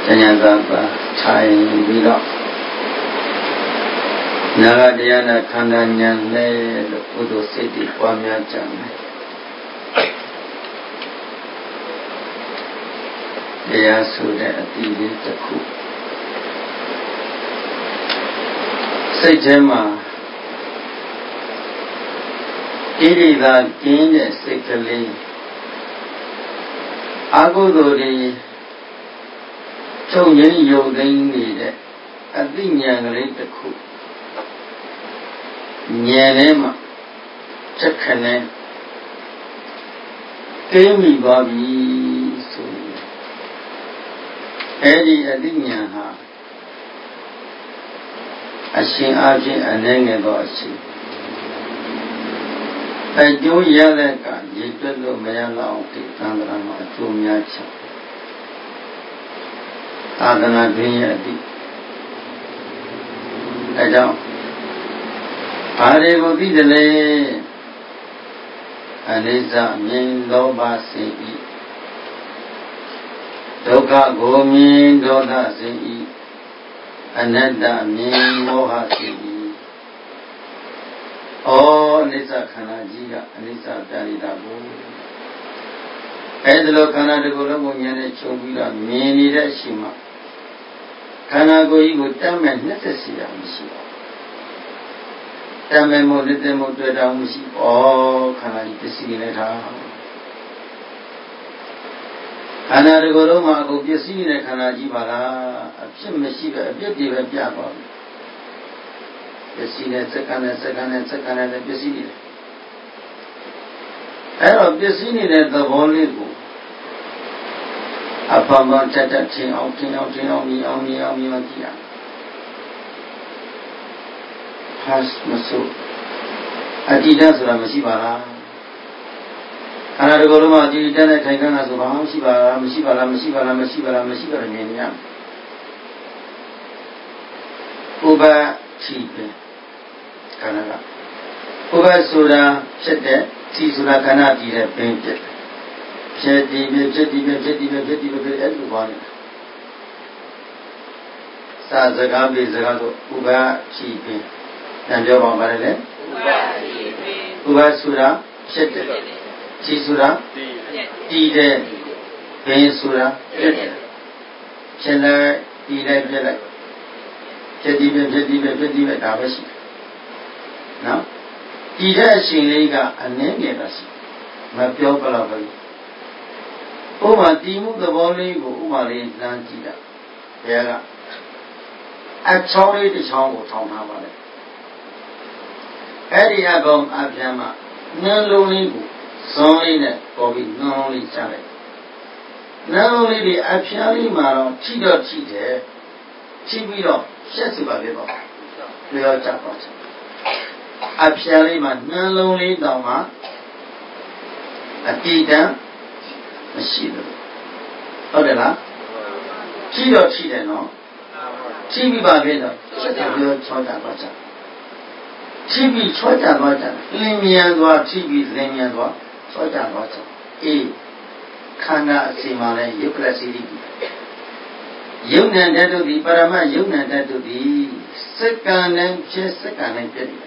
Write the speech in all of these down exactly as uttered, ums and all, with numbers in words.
Janyagapa Thai Vilo Nagadhyana Khandanyan Le Udo Siddhi Kwamya Chame Daya Suda Ati Takku Sejama Irida Kine Sekali Agudori Chong Yin Yodin Nide Adi Nyangri Takku Nyanema Chakane Kemi Babi Suri Edi Adi Nyanha Ashin Abhin Anenge Do Ashin Ajo Yalaka Jitolo Mayala Oti Tandrama Atumiacha Adana Dunyadi Ajo Pare Godi Dele Anisa Min Loba Sei Doka Gomin Doda Sei Ananda Min Moha Sei Oh, Anisa Kanajiga, Anisa Dalidabu. Edlo Kanadagola Munyane Chobila, Mini Shima. Kanago Ibutam and Necessia Mishima. Tamemo Litemo Mushi, oh, Kanadi Piscineta. Kanadagolo Mago Piscina Kanajibala, a Pim Meshiva, a bit of Java. Piscina, second and second and second and a piscina. I have piscina at the only book. Upon one chata chin out, chin out, chin out, me, on me, on me, on me. Pass Masu. I did dance with a Mashibara. And I go to my dinner, take on as a Mashibara, Mashibara, Mashibara, Mashibara, Mashibara, Mania. Uba cheap. Canada. Uba Suda, Chete, Tisula Canadi, painted. Chetty, Chetty, Chetty, Chetty, everyone. Sazagabi Zagato, Uba cheap. And your Marele Uba Suda, Chete, Tisula, Tide, Pain Suda, Chela, Tide, Chetty, Chetty, Chetty, Chetty, now, Tida Shinliga and Nengas, my pure Palabari. Uma Timu the Volley, Umari, Nantida. There actually the song of Tom Havale. Eddie Abom Abjama, non lonely, Sonly, Bobby, non only Charlie. Not only the Abshali Maro, Chido Chide, Chibido, Shesiba Vivo, Leo Chapot. Abshali man, non lonely doma, a tita, a shido. Odela, Chido Chide no, Chibi Babido, Chibi Chota Bacha. Chibi Chota Bacha, Limianwa, Chibi Limianwa, Chota Bacha. E. Kana Simale, Yukrasidi. Yunan Dadu di Parama, Yunan Dadu di second and just second and petty.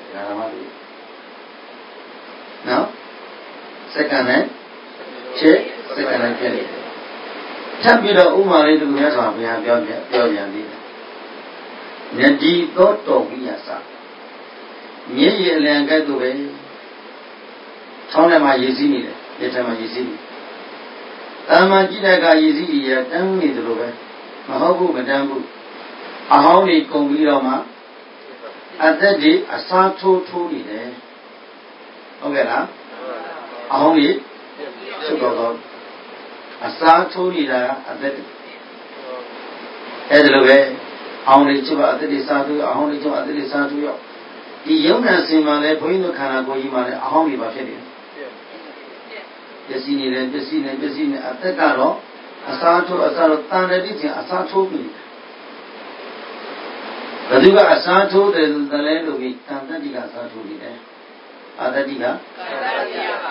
No? Second and check, second and petty. Tapida Umari to Yasa, we have your Yandi. Nadi Toto Viasa. Ye Langa to way. Tonama Yizini, Yetama Yizini. Amajida Yizini, Yami the Lobe. Mahobu Madambu. A holy Conviroma. At that day, a Santo told me there. Okay, now? A holy? So, a Santo leader at that day. Edelaway, only to other Santo, only to other Santo. The young man Simale, Puino Canago, Yimale, a holy buffet. The senior, the senior, the senior at the Garo, a Santo, a Santo, a Santo me. But you got a Santo, the land of it, Tantadiga Santo, Adadiga,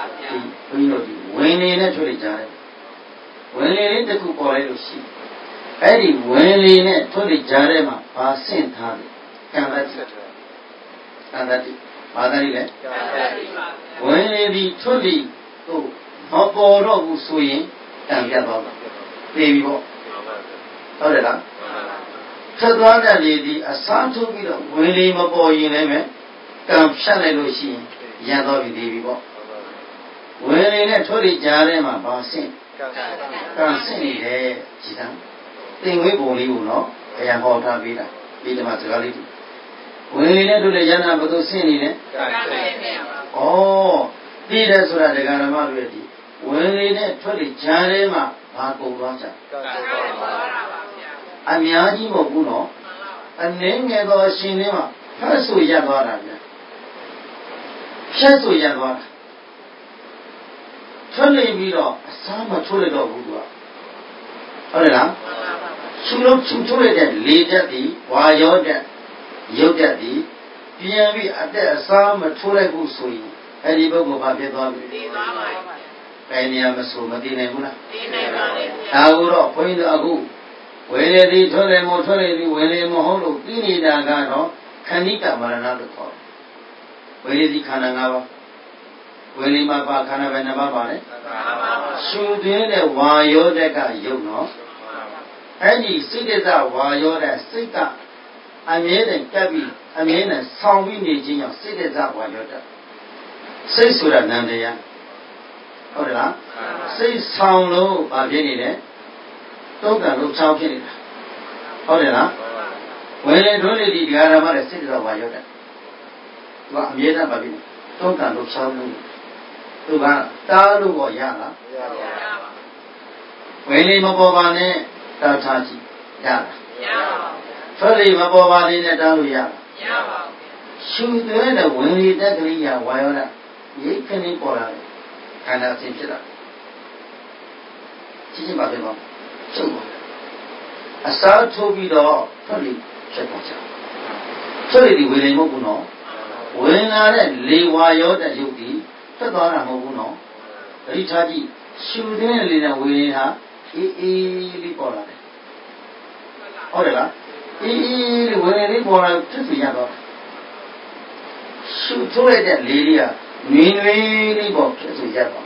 when they naturally died. When they need the Kupore, Eddie Winley net totally Jarema are sent her. Can that set? And that Madame Winley the totally go Hoppo swing and get up. Baby boy. How did I? Tadana lady, a son to be the Winley Maboy in a come Shannon Yandovi baby boy. Winley net totally Jarema are sent. Can't sing it, Chitan. Think we believe no, I am hot up with the materiality. When we need to the Jana, but to sing in it. Oh, Peter Sura de Garamati. When we need to the Jarema, Paco Vacha. I'm Yaji Moguno, and name a cinema, Pasu Yagara. Shasu Yagara. Truly, we know, some are truly dog. Ora, Sulo Suture, later the, why you're dead, you're dead, P M V at the some Ture Gusui, and you go back to the Panyamasu Madina Muna. I would point a go. When they told them more, when they moholo, Dini Dagano, Kanika Maranado. When is the Kanagawa? When he Mapa Kanavanabane? Should the Wayo Deka, you know. And he seated that Wayo Sika. I made a cabby, I mean a sound imaging of seated that Wayo. Say Sura Nandaya. Ora, say sound low, Babini. Don't look talking. Ora, when I told you the Garamara seated of Wayo. Yena Babini. Don't look sound. Tuga, Talu or Yana. When he Mabovane, Tatachi, Yana. Fully Mabovane, Talu Yana. Shoot the when he deadly Wayona, ye can import kind of thing. Teaching about him. So, a star to be the fully check what's up. Fully the William Moguno. When I lay Wayo that you be. Tadana Moguno, Richaji, shooting Lina Wina, E. Lipola. Orella, E. Winnie to the Yago. Shoot to it that Lydia, Nini Bok to the Yago.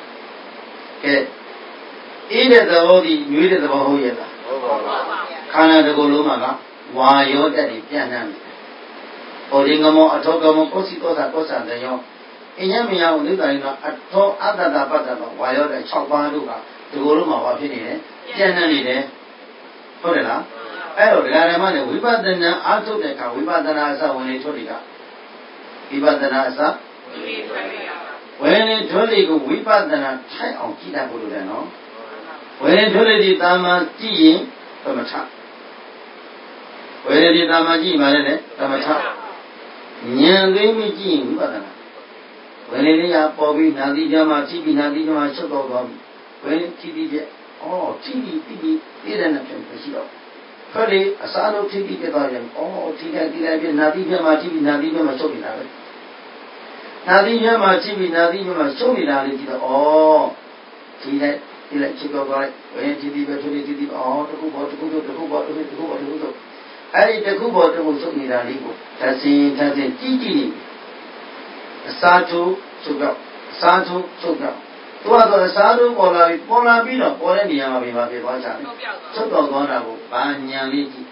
Either the body, neither the Bahoyela. Kana the Golumana, why you're daddy, Pianam. Odingamo, Atogamo, Cosicos, Cosa, the Yon. In Yamia, we live in a top other than Pataba, while the Chokbaruka, the Guruma of Pini, generally, Podela. I don't remember we bought the Altodeka, we bought the Nasa when it Todica. We bought the Nasa. When it Todica, we bought the Chai on Kita Pudano. When it Todi Dama Ji from a chap. When it did Damaji, Malene, from a chap. Nyangami Ji, we bought the when they are Bobby, Nadijama, T V, Nadijama, Shoto, when T V, oh, T V, T V, didn't have Fully, a son of T V, oh, T V, Nadijama, T V, Nadijama, Shoki. Nadijama, T V, Nadijama, Shoki, oh, T V, electric right, when T V, T V, oh, the Kubo, the Kubo, the Kubo, the Kubo, the Kubo. I the Kubo, the Kubo, that's in, that's in, T V. Satu sugar, Satu sugar. Two other Sadu or like Polabino or any of him of the Bajan. So go on, Banyaniki.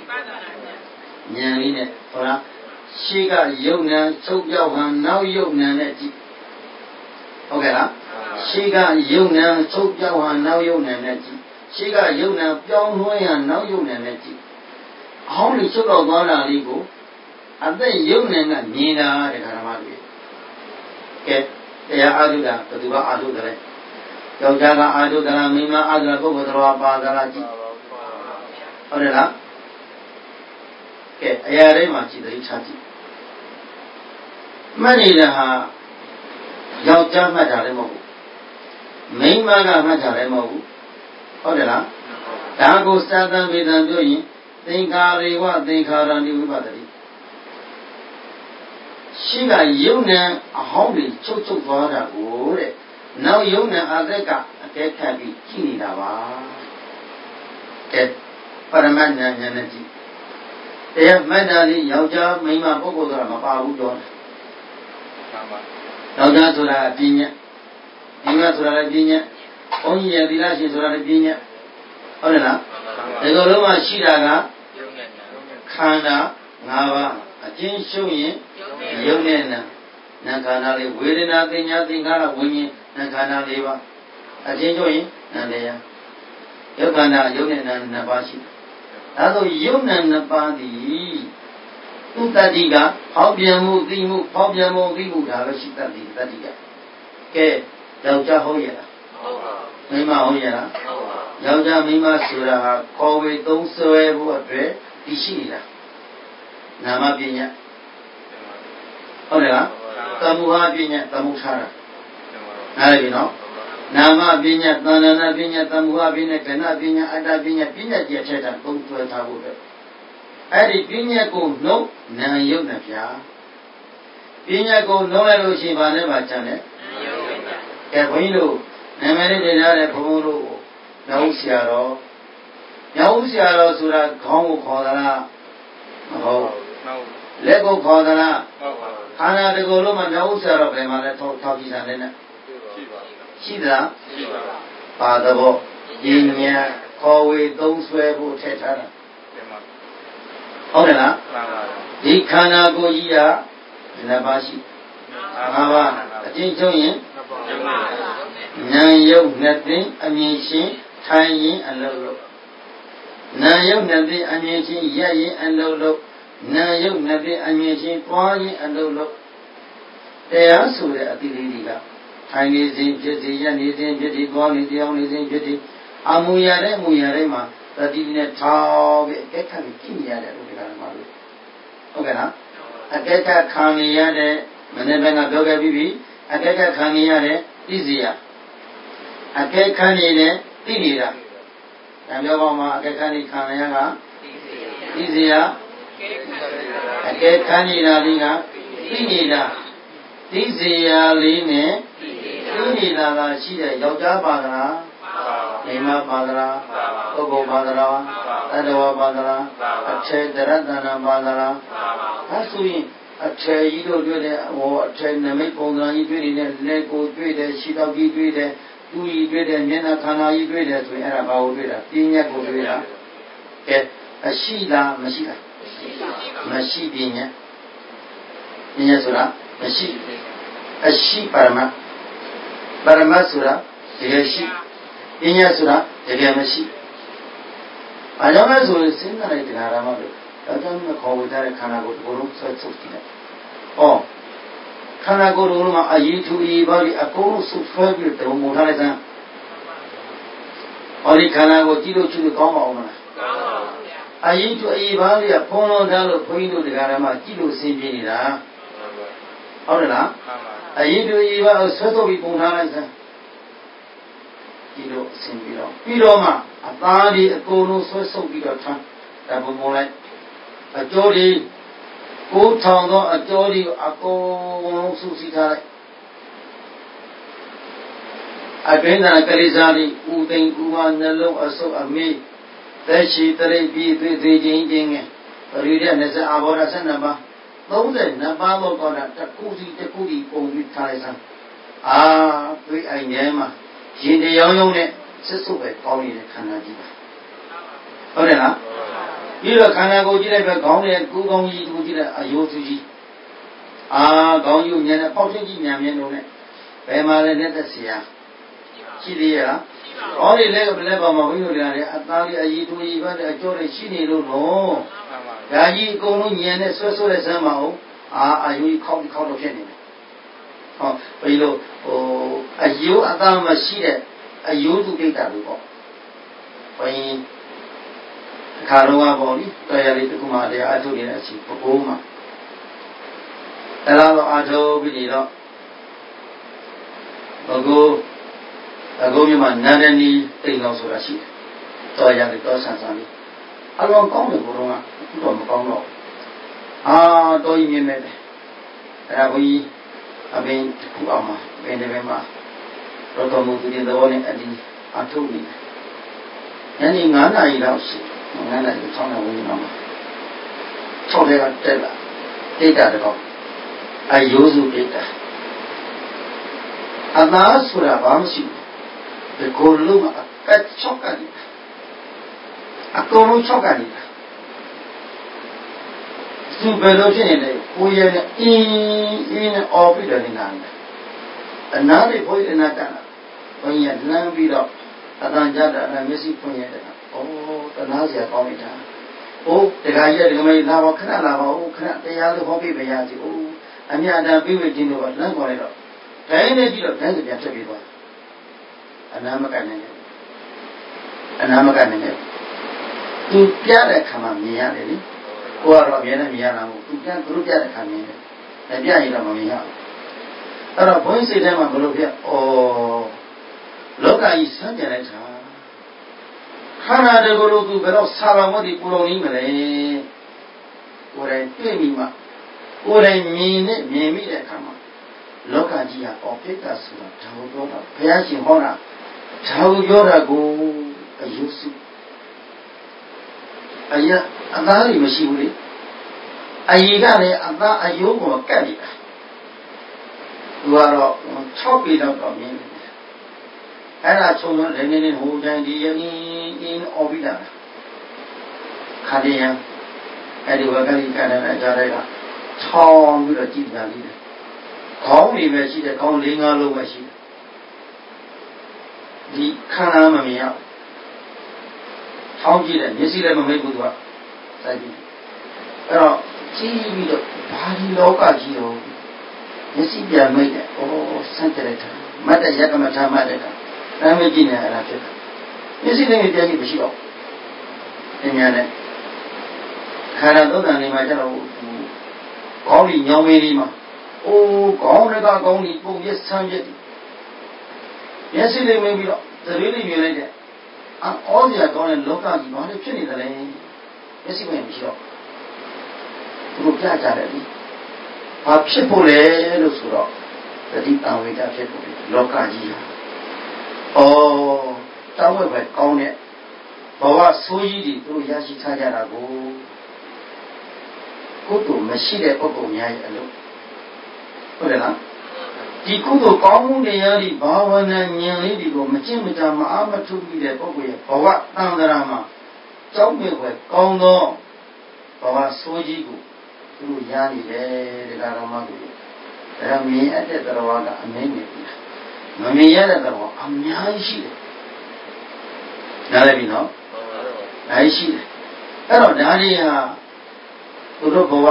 Yanine, Tora. She got Yona, Sogawan, now Yona. Okay, she got Yona, Sogawan, now Yona. She got Yona, Yonway, now Yona. Only sugar gone legal. And then Yona, Nina, the Karamari. Okay, they are Aduda, the Duba Adudare. Yogana Adudana, Mima Adra, Bogodra, Badaraji. Orella? Okay, Ayare Machi, the Ichachi. Many the Yauja Majaremo. Maimaga Majaremo. Orella? Dago Satan with them doing, think are what they are on the battery. She got Yuna a homely Chocho Vada wood. Now Yuna Azeka, a dead cabby, Kinidava. Paraman Yanati. They have Madali, Yauja, Mima Boko, Mapahu Don. Yauja Sura Pina, Ima Sura Pina, only a village Sura Pina. Onena, the Goroma Shiraga, Kana, Nava, a Jin Shoyin, Yonena, Nakanali, Willing nothing, nothing, Winnie, Nakana Leva, a Jin Join, Nandea. Yogana, Yonan, Nabashi. Although Yonan Nabadi, Utadiga, Hobiamu, Dimu, Hobiamu, Dimu, Havashita, Tadiga. Ke, Yauja Hoya. Mima Hoya. Yauja Mima Sura, Kowe, don't so ever a Ishida. Nama Pina. Hola, Tamuha Pina, Tamushara. Now Nama Binya, Nana Binya, Tamua Binya, Kana Binya, Ada Binya, Binya, Yacheta, go to a tabu. Adi Binya go no, Nan Yonapia. Binya go no, Eroshima never chane. Capuino, Namari Dinare Pomoro, Nausiaro, Nausiaro Sura, Kongo Kodana, Lego Kodana, Hana de Goloma, Nausiaro, Bemana, Toki Sanena. Shida, Padabo, Yinya, Kowe, those were who Tetana. Onena, Dikana Goya, Nabashi, Ava, a Jinjoyin, Nayo, nothing, Amishi, Tiny and Lolo. Nayo, nothing, Amishi, Yayi and Lolo. Nayo, nothing, Amishi, Twani and Lolo. They are so at the Liga. Chinese in Jetty, and is in Jetty, one is the only thing Jetty. Amuyare, Muyarema, that in a tall, get a Kinyare, okay, now. A Geka Kamiade, Manevana Doga Bibi, a Geka Kamiade, Izia. A Gekanine, Dinida. And Yovama, Gekani Kanayaga, Izia. A Gekanina Liga, Dinida. Izia Line. Nila, she a Yoga Badra, Nima Badra, Ogo Badra, Adawa Badra, a chair Daradana Badra. That's we a chair you do it or a chair Namipona, you do it, Lego do it, Shidagi do it, Dui do it, Nena Kana, you do it, to Araba do it, Dina go do it. A Shida, Mashida, Mashidina, Yasura, a sheep, a sheep Parama. Paramasura, the Gashi, Inyasura, the Gamashi. I don't know who is in the night in Aramado. I don't know how we got a Kanago Guru, so it's okay. Oh, Kanago Ruma, I used to eat body a cool soup for you to Muharazan. Only Kanago Tilo to the Koma. I used to eat body a pono dollar point to the Garama, Tilo Sinjina. Orana. I used to eat a sort of Muharazan. Tilo Sinjino. Piloma, a body a cono so so big a time. Double more a jolly. Go town a jolly a go susita. I been a Carizali, Uding, Uman, Nello, a so of me. That she three be three changing a reader as a Abora Sanaba. No, then, Nabamo got a cozy, the coolie, only Tarzan. Ah, we I am. She the young Sisuke, calling the Canadiba. Orena. You can't go to the Gong and Gugong to the Ayotuji. Ah, Gong you near a potty, Yamian. Bema Nedasia. Chidia. Only leg of Lebama, Atali, a Yitu, even a Jory Chini, no. Gayi Gonu, so as a mao. Ah, are you called the call of Jenny? Oh, but you know, oh, a you Adam Machine, a you to get that book. When Karua body, Toyari to Kumade, I told you as Pokoma. Allow Ato Vidido. Go. A Gomiman, Nadani, thing also a sheep. Toya the Dosan. I don't call the Buruma, don't call. Ah, doing me, maybe. And we have been to Kuama, Benevema, Rotomu to the one at the Atumi. And in Anna, you know, ငန်းလိုက်ချောင်းနေဝင်တော့ချောင်းတွေကတက်လာတိတ်တာတော့အယိုးစုတိတ်တာအသာဆိုတာဘာမှမရှိဘူးဒီကိုယ်လုံးအကချောက်ကနေအကုန်လုံးချောက်ကနေသူဘယ်လိုဖြစ်နေလဲကိုယ်ရဲ့အင်းအင်းနဲ့အော်ပြီးတော့နေတာအနားလေးဘုရားနာတာဘုရားလမ်းပြီးတော့အတန်ကြတာမျက်စိဖွင့်ရတယ်။အိုးတနာစရာကောင်းလိုက်တာ။အိုးတခါကြီးဒီကမေးလာပါခဏလာပါဦးခဏတရားလို့ဟောပြပါရစီ။အိုးအမြတ်တမ်းပြီးဝေခြင်းတို့ကလမ်းခေါ်လိုက်တော့ဒိုင်းနဲ့ကြည့်တော့ဒိုင်းစပြန်ထွက်ပြီးသွား။အနာမကနိုင်နဲ့။အနာမကနိုင်နဲ့။သူပြတဲ့ခါမှမြင်ရတယ်လေ။ကိုကတော့အမြဲတမ်းမြင်ရတာမဟုတ်ဘူး။သူပြသူတို့ပြတဲ့ခါမြင်တယ်။အဲပြရင်တော့မမြင်ရဘူး။အဲ့တော့ဘုန်းကြီးစိတ်ထဲမှာဘလို့ပြ။အော်လောကကြီးစမ်းကြလိုက်တာခန္ဓာတကူလို့သူဘယ်တော့ဆာလောင်မသိပူလောင်နေမလဲကိုယ်တိုင်တွေ့မိမှကိုယ်တိုင်မြင်နဲ့မြင်မိတဲ့အခါမှာလောကကြီးဟာအော်ပိတ္တဆိုတာဓာတ်ပြောတာဘုရားရှင်ဟောတာဓာတ်ပြောတာကိုအယုစုအယအသားတွေမရှိဘူးလေအယီကလည်းအသားအယုကိုကတ်နေတာသူကတော့၆ပေတော့တော့မြင်တယ်အဲ့ဒါချုံတော့လည်းနည်းနည်းဟိုတိုင်းဒီရင်အင်းအော်ပြီးတာခါတည်းရအဲ့ဒီဝကလိကဏ္ဍနဲ့ကြားလိုက်တာထောင်းပြီးတော့ကြည့်ပြန်ပြီးတယ်ခေါင်းတွေပဲရှိတယ်ခေါင်း၄၅လုံးပဲရှိတယ်ဒီခန္ဓာမမြင်ရထောင်းကြည့်တယ်မျက်စိလည်းမမိတ်ဘူးသူကစိုက်ပြီးအဲ့တော့ကြည့်ပြီးတော့ဘာဒီလောကကြီးရောမျက်စိပြန်မိတ်တယ်ဩစမ်းကြလိုက်တာမတ်တဲ့ရကမထာမတ်တဲ့အဲမကြည့်နေအဲ့ဒါဖြစ်တယ်မျက်စိနဲ့ပြန်ကြည့်မရှိတော့အင်းများနဲ့ခန္ဓာသုံးတန်လေးမှာကျတော့ခေါင်းကြီးညောင်းမင်းလေးမှာအိုးခေါင်းတွေကခေါင်းကြီးပုံပြဆန်းပြတယ်မျက်စိလေးမင်းပြီးတော့သတိလေးမြင်လိုက်တယ်အော်စရာကောင်းတဲ့လောကကြီးဘာလို့ဖြစ်နေသလဲမျက်စိမမရှိတော့သူတို့ပြကြတယ်လေဘာဖြစ်ဖို့လဲလို့ဆိုတော့တတိတံဝေဒဖြစ်ဖို့လောကကြီးဟာအော်တောင်းဝဲပဲကောင်းတဲ့ဘဝဆိုးကြီးတွေသူတို့ရရှိထားကြတာကိုကုသိုလ်မရှိတဲ့ပုဂ္ဂိုလ်များရဲ့အလုပ်ဟုတ်တယ်လားဒီကုသိုလ်ကောင်းမှုတရားတွေဘာဝနာဉာဏ်လေးတွေကိုမကျင့်မကြမအားမထုတ်ပြီးတဲ့ပုဂ္ဂိုလ်ရဲ့ဘဝတန်ត្រာမှာကြောက်မဲ့ပဲကောင်းသောဘဝဆိုးကြီးကိုသူတို့ရနေတယ်တရားတော်မှာကိုဒါမြင်အပ်တဲ့တော်ကအမင်းနေပြီမမြင်ရတဲ့တော့အများကြီးရှိတယ်နားလည်ပြီနော်နိုင်ရှိတယ်အဲ့တော့ဒါတွေဟာသူတို့ဘဝ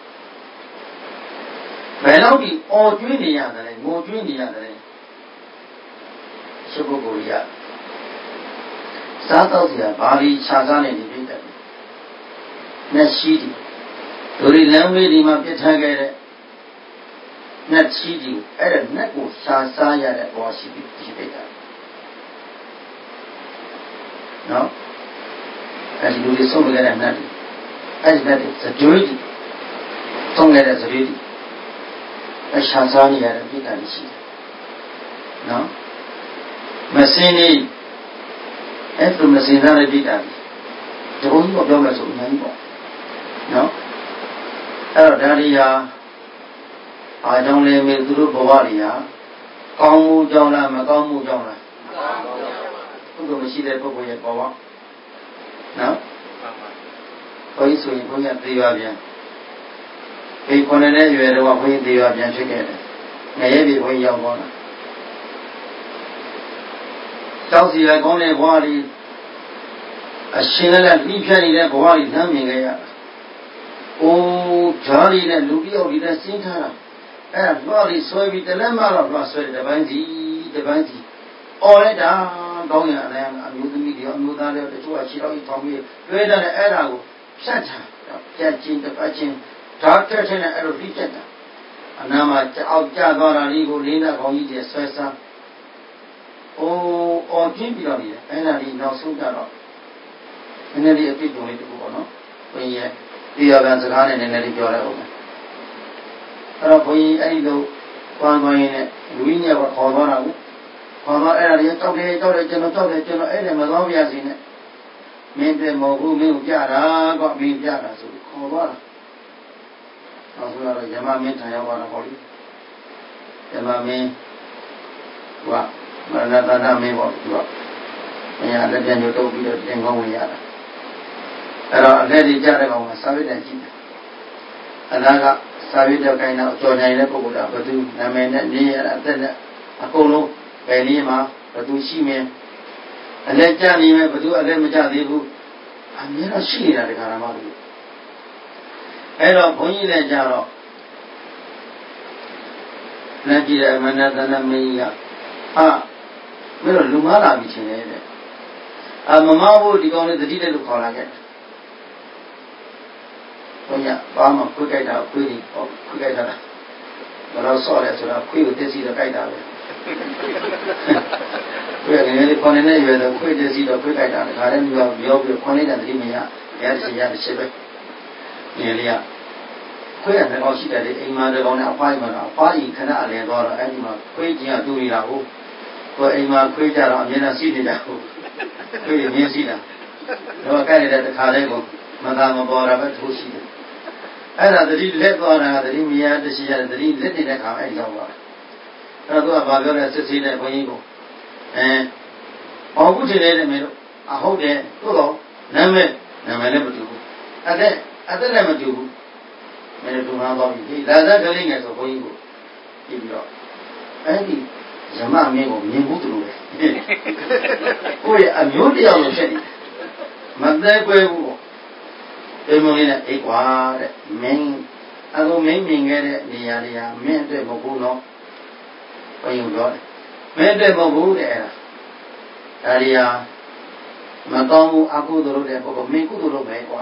ဘယ်လောက်ဒီအော်ကျွေးနေရတယ်လဲငိုကျွေးနေရတယ်လဲရှိပုဂ္ဂိုလ်ကြီးကစားတော့စရာဘာလီခြာစားနေနေပြီတဲ့နဲ့ရှိတယ်သူတွေလမ်းမေးဒီမှာပြစ်ထားခဲ့တဲ့နတ်ချီးကြီးအဲ့ဒါနတ်ကိုရှာစားရတဲ့ဘောရှိပြီးရှိတဲ့တာနော်အဲ့ဒီလူတွေဆုံးခဲ့တဲ့နတ်တွေအဲ့ဒီနတ်တွေစကြွေးကြီးဆုံးခဲ့တဲ့စကြွေးကြီးအရှာစားနေရတဲ့ပြည်တာရှိတယ်နော်မစင်းနေအဲ့လိုမစင်းတဲ့ပြည်တာဒီဘုန်းကြီးကပြောမယ်ဆိုအများကြီးပေါ့နော်အဲ့တော့ဒါရီဟာအားကြောင့်လည်းမေသူတို့ဘဝတွေဟာကောင်းမှုကြောင့်လားမကောင်းမှုကြောင့်လားကောင်းမှုကြောင့်ပါဘုရားမရှိတဲ့ပုဂ္ဂိုလ်ရဲ့ဘဝနော်ဘုရားဆိုရင်ဘုရားသေရပြန်ဒီခုနှစ်နဲ့ရွယ်တော့ဘုရားသေရပြန်ဖြစ်ခဲ့တယ်ငရဲပြည်ဘုရားရောက်သွားတာတောက်စီရကောင်းတဲ့ဘဝတွေအရှင်လည်းပြီးဖြတ်နေတဲ့ဘဝတွေလမ်းမြင်ခဲ့ရတာအိုးဂျားလေးနဲ့လူတယောက်လေးနဲ့စဉ်းထားတာအဲ့ဒါလွှားလေးဆွဲပြီးတလက်မတော့လွှားဆွဲတယ်တပိုင်းစီတပိုင်းစီအော်လိုက်တာကောင်းရအလဲအမျိုးသမီးတွေအမျိုးသားတွေတချို့ကခြေတော်ကြီးထောင်ပြီးတွဲတဲ့အဲ့ဒါကိုဖြတ်ချပြတ်ချင်းတစ်ပတ်ချင်းဓာတ်ထက်ထက်နဲ့အဲ့လိုပြီးပြတ်တာအနာမှာအောက်ကျသွားတာလေးကိုလေးနဲ့ခေါင်းကြီးတွေဆွဲစားအိုးအော်ကြည့်ပြီးတော့နေတယ်အဲ့ဒါလေးနောက်ဆုံးကြတော့နည်းနည်းလေးအပြစ်တုံးလေးတခုပေါ့နော်ဘုန်းကြီးရဲ့တရားပြန်စကားနဲ့နည်းနည်းလေးပြောလိုက်အောင်အဲ့တော့ဘုန်းကြီးအဲ့ဒီလိုကွမ်းကွမ်းရင်းနဲ့လူကြီးနဲ့ခေါ်သွားတာကိုခေါ်သွားအဲ့ဒါလေးကြောက်တယ်ကြောက်တယ်ကျွန်တော်ကြောက်တယ်ကျွန်တော်အဲ့ဒါမသွားပြရစီနဲ့မင်းတဲ့မဟုတ်ဘူးမင်းကိုပြတာကမင်းပြတာဆိုခေါ်သွားတာနောက်ဆုံးတော့ယမမင်းထံရောက်သွားတာဟောလေယမမင်းကမရဏတနာမင်းပေါ့သူကမင်းရလက်ပြန်ညှို့တုပ်ပြီးတော့တင်ကောင်းဝင်ရတာအဲ့တော့အလက်ကြီးကြတဲ့ကောင်ကစာဝိတ္တန်ကြည့်တယ်အနာကစာဝိတ္တကိုင်းတော့ကြော်နိုင်တဲ့ပုဂ္ဂိုလ်ကဘသူနာမည်နဲ့နေရအသက်နဲ့အကုန်လုံးဘယ်နည်းမှာဘသူရှိမင်းအလက်ကြနေမယ်ဘသူအလက်မကြသေးဘူးအမြဲတော့ရှိနေတာဒီကရမတို့အဲ့တော့ဘုန်းကြီးလည်းကြတော့လက်ကြည့်တဲ့အမနာတနာမင်းကြီးကအာမင်းတို့လူမားလာပြီချင်းလေတဲ့အမမဖို့ဒီကောင်လေးတတိတဲ့လို့ခေါ်လာခဲ့ဘုန်းကြီးဘာမှခွေးကြိုက်တာခွေးကြီးပေါ့ခွေးကြိုက်တာဘာလို့ဆော့လဲဆိုတော့ခွေးကိုတက်စီတော့ကြိုက်တာပဲခွေးကငယ်လေးခေါင်းနဲ့ရွယ်တော့ခွေးတက်စီတော့ခွေးကြိုက်တာဒါလည်းမျိုးပြောပြီးခေါင်းလေးတန်တတိမရရတဲ့ရတဲ့ချက်ပဲငယ်လေးကခွေးကလည်းကောင်းရှိတယ်လေအိမ်မှာလည်းကောင်းတယ်အဖွားကြီးမှာတော့အဖွားကြီးခဏအလည်သွားတော့အဲ့ဒီမှာခွေးကြီးကတူနေတာဟုတ်ကိုအိမ်မှာခွေးကြတော့အမြဲတမ်းစီးနေကြဟုတ်ခွေးရင်းစီးတာတော့ကြိုက်နေတဲ့တစ်ခါလေးကိုမသာမပေါ်တာပဲထိုးရှိတယ်အဲ့ဒါတတိလက်သွားတာတတိမရတရှိရတတိလက်နေတဲ့ခါအဲ့ရောက်သွားအဲ့တော့သူကဘာပြောလဲစစ်ဆေးတဲ့ဘုန်းကြီးကိုအဲဟောခုချိန်လေးနဲ့မင်းတို့အဟုတ်တယ်သို့တော့နာမည်နာမည်လည်းမတူဘူးအဲ့ဒါအဲ့ဒါလည်းမတူဘူးမင်းတို့ဒုမာသွားပြီဒီလာစားကလေးငယ်ဆိုဘုန်းကြီးကိုကြည့်ပြီးတော့အဲ့ဒီယမမင်းကိုမြင်ဘူးတူလို့ပဲကိုယ့်ရဲ့အမျိုးတရားလို့ဖြစ်နေမသေးပွဲဘူးပေါ့ဒီမလေးနဲ့အိတ်ကွာတဲ့မင်းအခုမင်းမြင်ခဲ့တဲ့နေရာတွေဟာမင်းအတွက်မဟုတ်ဘူးနော်ဘယ်လိုပြောလဲမင်းအတွက်မဟုတ်ဘူးတဲ့အဲ့ဒါဒါတွေဟာမကောင်းဘူးအကုသိုလ်လုပ်တဲ့ပုဂ္ဂိုလ်မင်းကုသိုလ်လုပ်မယ်ကွာ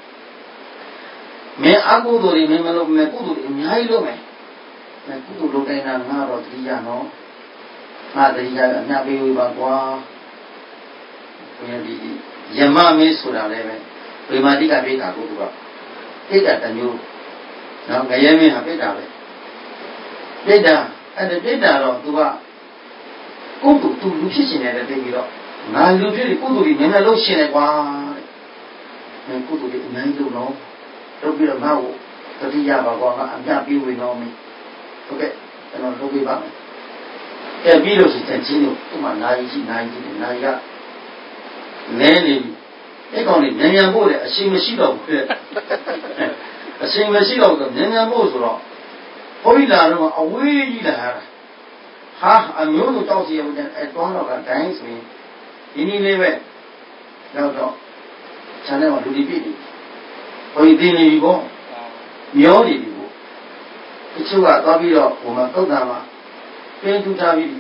မင်းအကုသိုလ်တွေမင်းမလုပ်မယ်ကုသိုလ်တွေအများကြီးလုပ်မယ်မင်းကုသိုလ်လုပ်တိုင်းတာငါတော့တတိယနော်ငါတတိယအများပေးဝေးပါကွာဘုရားဒီယမမင်းဆိုတာလည်းပဲဝိမာတိကပိဋကကိုသူကပိဋကတမျိုးနော်ငရဲမင်းဟာပိဋကပဲပိဋကအဲ့ဒီပိဋကတော့သူကကုသိုလ်သူလူဖြစ်ရှင်တယ်တဲ့ပြီးတော့ငါလူဖြစ်ပြီးကုသိုလ်ကြီးနည်းနည်းလုပ်ရှင်တယ်ကွာတဲ့ကုသိုလ်ကြီးအများကြီးလုပ်တော့လုပ်ပြီးတော့ငါ့ကိုတတိယပါကွာငါအမြပြေးဝင်တော့မင်းဟုတ်ကဲ့ကျွန်တော်လုပ်ပေးပါမယ်ကဲပြီးလို့ရှိရင်ချင်းတို့ဥမာနိုင်ရှိနိုင်ရှိတယ်နိုင်ကနဲနေပြီအဲ့ကောင်လေးဉာဏ်ဉာဏ်ဖို့လေအရှင်မရှိတော့ဘူးတဲ့အရှင်မရှိတော့ဆိုဉာဏ်ဉာဏ်ဖို့ဆိုတော့ဘုန်းကြီးလာတော့အဝေးကြီးလာတာဟာအမျိုးတို့တောက်စီရုံနဲ့အဲသွားတော့ကဒိုင်းဆိုရင်ဒီနည်းလေးပဲတော့တော့ခြံထဲမှာလူတွေပြည့်နေဘုန်းကြီးသိနေပြီပေါ့မျောနေပြီပေါ့တချို့ကသွားပြီးတော့ဟိုမှာသုတ်တံမှာပင်းထူထားပြီး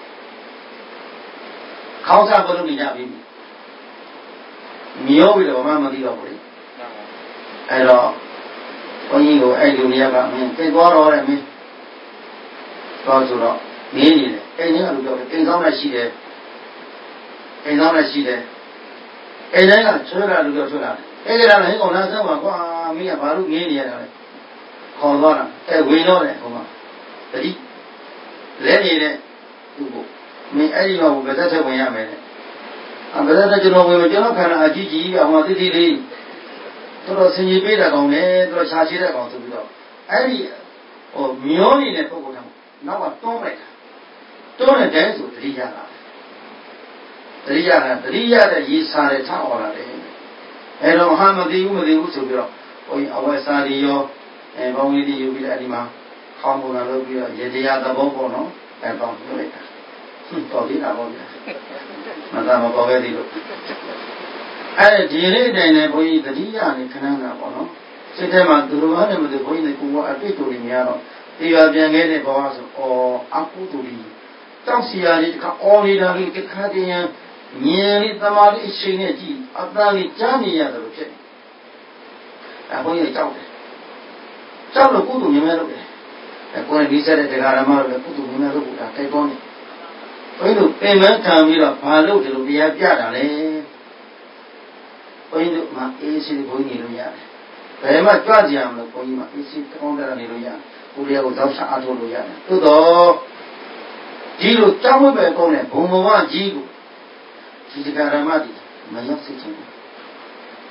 ခေါင်းစားဘလို့နေကြပြီမျောပြီးတော့ဘာမှမသိတော့ဘူးလေအဲ့တော့ဘုန်းကြီးကိုအဲ့လူတွေကမင်းသိသွားတော့တယ်မင်းတော့ဆိုတော့ငင်းနေတယ်အိမ်ထဲကလူပြောတယ်အိမ်ဆောင်လည်းရှိတယ်အိမ်ဆောင်လည်းရှိတယ်အိမ်ထဲကဆွဲတာလူပြောဆွဲတာအဲ့ဒါလည်းဟိကောင်လားဆက်ပါကွာမင်းကဘာလို့ငင်းနေရတာလဲခေါ်သွားတာအဲဝင်တော့တယ်ဟိုမှာတတိလဲနေတဲ့သူ့ကိုမင်းအဲ့ဒီမှာဗဇက်ဆက်ဝင်ရမယ်တဲ့အဗဇက်ဆက်ကျွန်တော်ဝင်မကျွန်တော်ခန္ဓာအကြီးကြီးအောင်မသိသိလေးတော်တော်ဆင်ကြီးပေးတာကောင်းတယ်တော်တော်ခြားရှိတဲ့ကောင်ဆိုပြီးတော့အဲ့ဒီဟိုမျောနေတဲ့ပုဂ္ဂိုလ်ကနောက်ကတွန်းလိုက်တာတွန်းတဲ့တဲဆိုတတိယတာတတိယကတတိယတဲ့ရေးစားတဲ့ထားအောင်လာတယ်အဲ့တော့ဟာမသိဘူးမသိဘူးဆိုပြီးတော့ဟိုအဝဲစားရီရောအဲဘောင်းလေးတွေယူပြီးအဲ့ဒီမှာခေါင်းပုံလာလုပ်ပြီးတော့ရေတရားသဘောပေါ့နော်အဲတော့ပြောလိုက်တာဟွန်းတော်သေးတာပေါ့ဗျာမသာမပေါ်ခဲ့သေးလို့အဲဒီလေးတိုင်နဲ့ဘုန်းကြီးတတိယနဲ့ခဏနာပေါ့နော်စိတ်ထဲမှာသူတော်ဘာနဲ့မသိဘုန်းကြီးကိုကအတွေ့အကြုံတွေများတော့ဒီရပြန်ခဲ့တဲ့ဘဝဆိုအော်အကုသိုလ်ကြီးတောက်စီရာလေးတခါအော်နေတာလေးတခါတည်းရင်မြင်လေးသမာဓိအချိန်နဲ့ကြည့်အတန်လေးကြားနေရတယ်လို့ဖြစ်တယ်အဲဘုန်းကြီးကြောက်တယ်ကြောက်လို့ကုသိုလ်မြင်မဲ့လို့တယ်အဲကိုယ်ကဒီဆက်တဲ့တရားဓမ္မတွေကုသိုလ်မြင်မဲ့လို့တာတိုက်တွန်းနေဘုန်းကြီးတို့ပြင်မှန်းခံပြီးတော့ဘာလို့ဒီလိုတရားပြတာလဲဘုန်းကြီးတို့မှအေးစီဘုန်းကြီးနေလို့ရတယ်ဘယ်မှကြွကြရမလို့ဘုန်းကြီးမှအေးစီတောင်းတရနေလို့ရတယ်ကိုယ်တရားကိုတောက်ချအားထုတ်လို့ရတယ်သို့တော့ဒီလိုကြောင်းဝဲပဲကောင်းတဲ့ဘုံဘဝကြီးကိုဒီတရားဓမ္မတွေမရောက်စေချင်ဘူး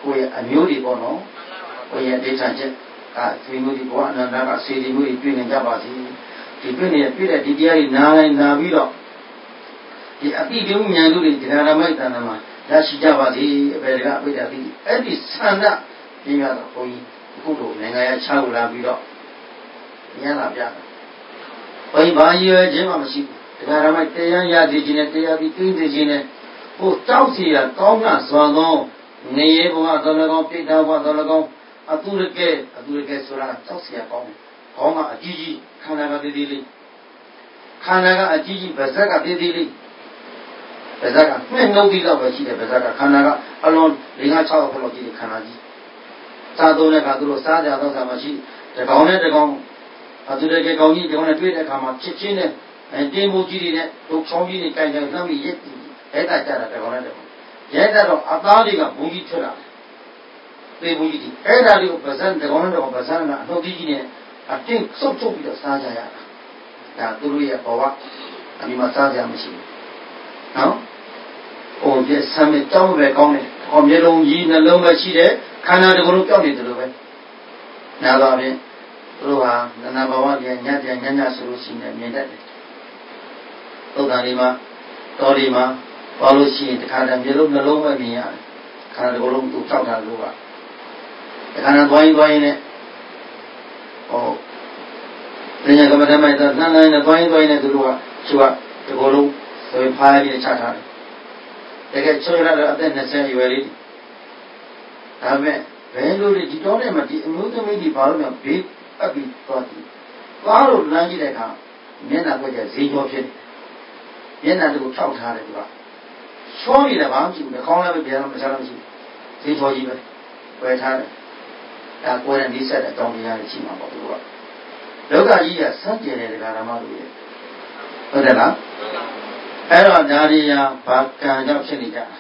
ကိုယ့်ရဲ့အမျိုးတွေပေါ့နော်ကိုယ့်ရဲ့ဒေသချက်ကဆွေမျိုးတွေဘဝအနန္တကစေတီမျိုးတွေတွေ့နေကြပါစေဒီတွေ့နေပြည့်တဲ့ဒီတရားကြီးနားလိုက်နာပြီးတော့ဒီအတိပြုံးဉာဏ်တို့တွေတရားဓမ္မတဏ္ဍာမှာရရှိကြပါစေအပေကအပိဓာတိအဲ့ဒီဆန္ဒပြင်းရတော့ဘုန်းကြီးအခုတို့နိုင်ငံရချလို့လာပြီးတော့ဉာဏ်လာပြတာဘုန်းကြီးဘာရွယ်ခြင်းမှမရှိဘူးတရားဓမ္မတရားရသည်ခြင်းနဲ့တရားပြီးသိသိခြင်းနဲ့ဟိုတောက်စီရကောင်းကစွာသောနေရဘဝတော်၎င်းပိဋကဘဝတော်၎င်းအတုရကဲအတုရကဲဆိုတာတောက်စီရကောင်းတယ်ခေါင်းကအကြီးကြီးခန္ဓာကတည်တည်လေးခန္ဓာကအကြီးကြီးဗဇက်ကတည်တည်လေးဗဇက်ကနှင်းနှုတ်ပြီးတော့ပဲရှိတယ်ဗဇက်ကခန္ဓာကအလွန်၄၅၆ရောက်လောက်ကြီးခန္ဓာကြီးစားသုံးတဲ့အခါသူတို့စားကြတော့ဆာမရှိတကောင်နဲ့တကောင်အတူတကယ်ကောင်းကြီးတကောင်နဲ့တွေ့တဲ့အခါမှာချစ်ချင်းနဲ့တင်းမိုးကြီးတွေနဲ့ဒုတ်ချောင်းကြီးတွေကြိုင်ကြိုင်လှမ်းပြီးရက်ပြီးရဲတာကြတာတကောင်နဲ့တကောင်ရဲတာတော့အသားတွေကဘုံကြီးထွက်လာတယ်သေဘုံကြီးအဲ့ဒါတွေကိုဗဇက်တကောင်နဲ့တကောင်ဗဇက်ကအနှုတ်ကြီးနဲ့အတင်းစုပ်ချုပ်ပြီးတော့စားကြရတာဒါသူတို့ရဲ့ဘဝအဒီမှာစားကြမရှိဘူးနော်ဟိုပြဆမ်းမကြောင်းပဲကောင်းတယ်ဟောမျိုးလုံးကြီးနှလုံးပဲရှိတယ်ခန္ဓာတစ်ခုလုံးပြောင်းနေတယ်လို့ပဲနားတော့ဖြင့်သူတို့ဟာနန္ဒဘဝပြန်ညပြန်ညညဆိုလို့ရှိနေမြင်တတ်တယ်သုဒ္ဓါလေးမှာတော်ဒီမှာပေါ်လို့ရှိရင်တခါတည်းမျိုးလုံးနှလုံးပဲမြင်ရတယ်ခန္ဓာတစ်ခုလုံးသူတောက်တာလို့ကတခါတည်းသွားရင်သွားရင်နဲ့ဟောပညာကမ္မဋ္ဌာန်းမှာတော့နှမ်းနှမ်းနဲ့သွားရင်သွားရင်နဲ့သူတို့ကသူကဒီလိုလုံးဆိုဖားပြီးချထားတယ်တကယ်ချွတ်ရတော့အသက်၂၀ရွယ်လေးဒါပေမဲ့ဘယ်လိုလဲဒီတော့နဲ့မှဒီအမျိုးသမီးကြီးဘာလို့လဲဘေးအပ်ပြီးသွားတယ်သွားလို့လမ်းကြည့်တဲ့အခါမျက်နှာပွက်ကျဈေးကျော်ဖြစ်နေမျက်နှာတူဖြောက်ထားတယ်သူကချောနေတာဘာမှမရှိဘူးခေါင်းလည်းပဲပြန်မစားလို့မရှိဘူးဈေးကျော်ကြီးပဲပယ်ထားတယ်ဒါကိုယ်နဲ့နှိစက်တဲ့အကြောင်းတရားတွေရှိမှာပေါ့သူကလောကကြီးကစံကျင်တဲ့ဓမ္မတို့ရဲ့ဟုတ်တယ်လားအဲ့တော့ဒါရီယာဘာကံကြောင့်ဖြစ်နေကြတာ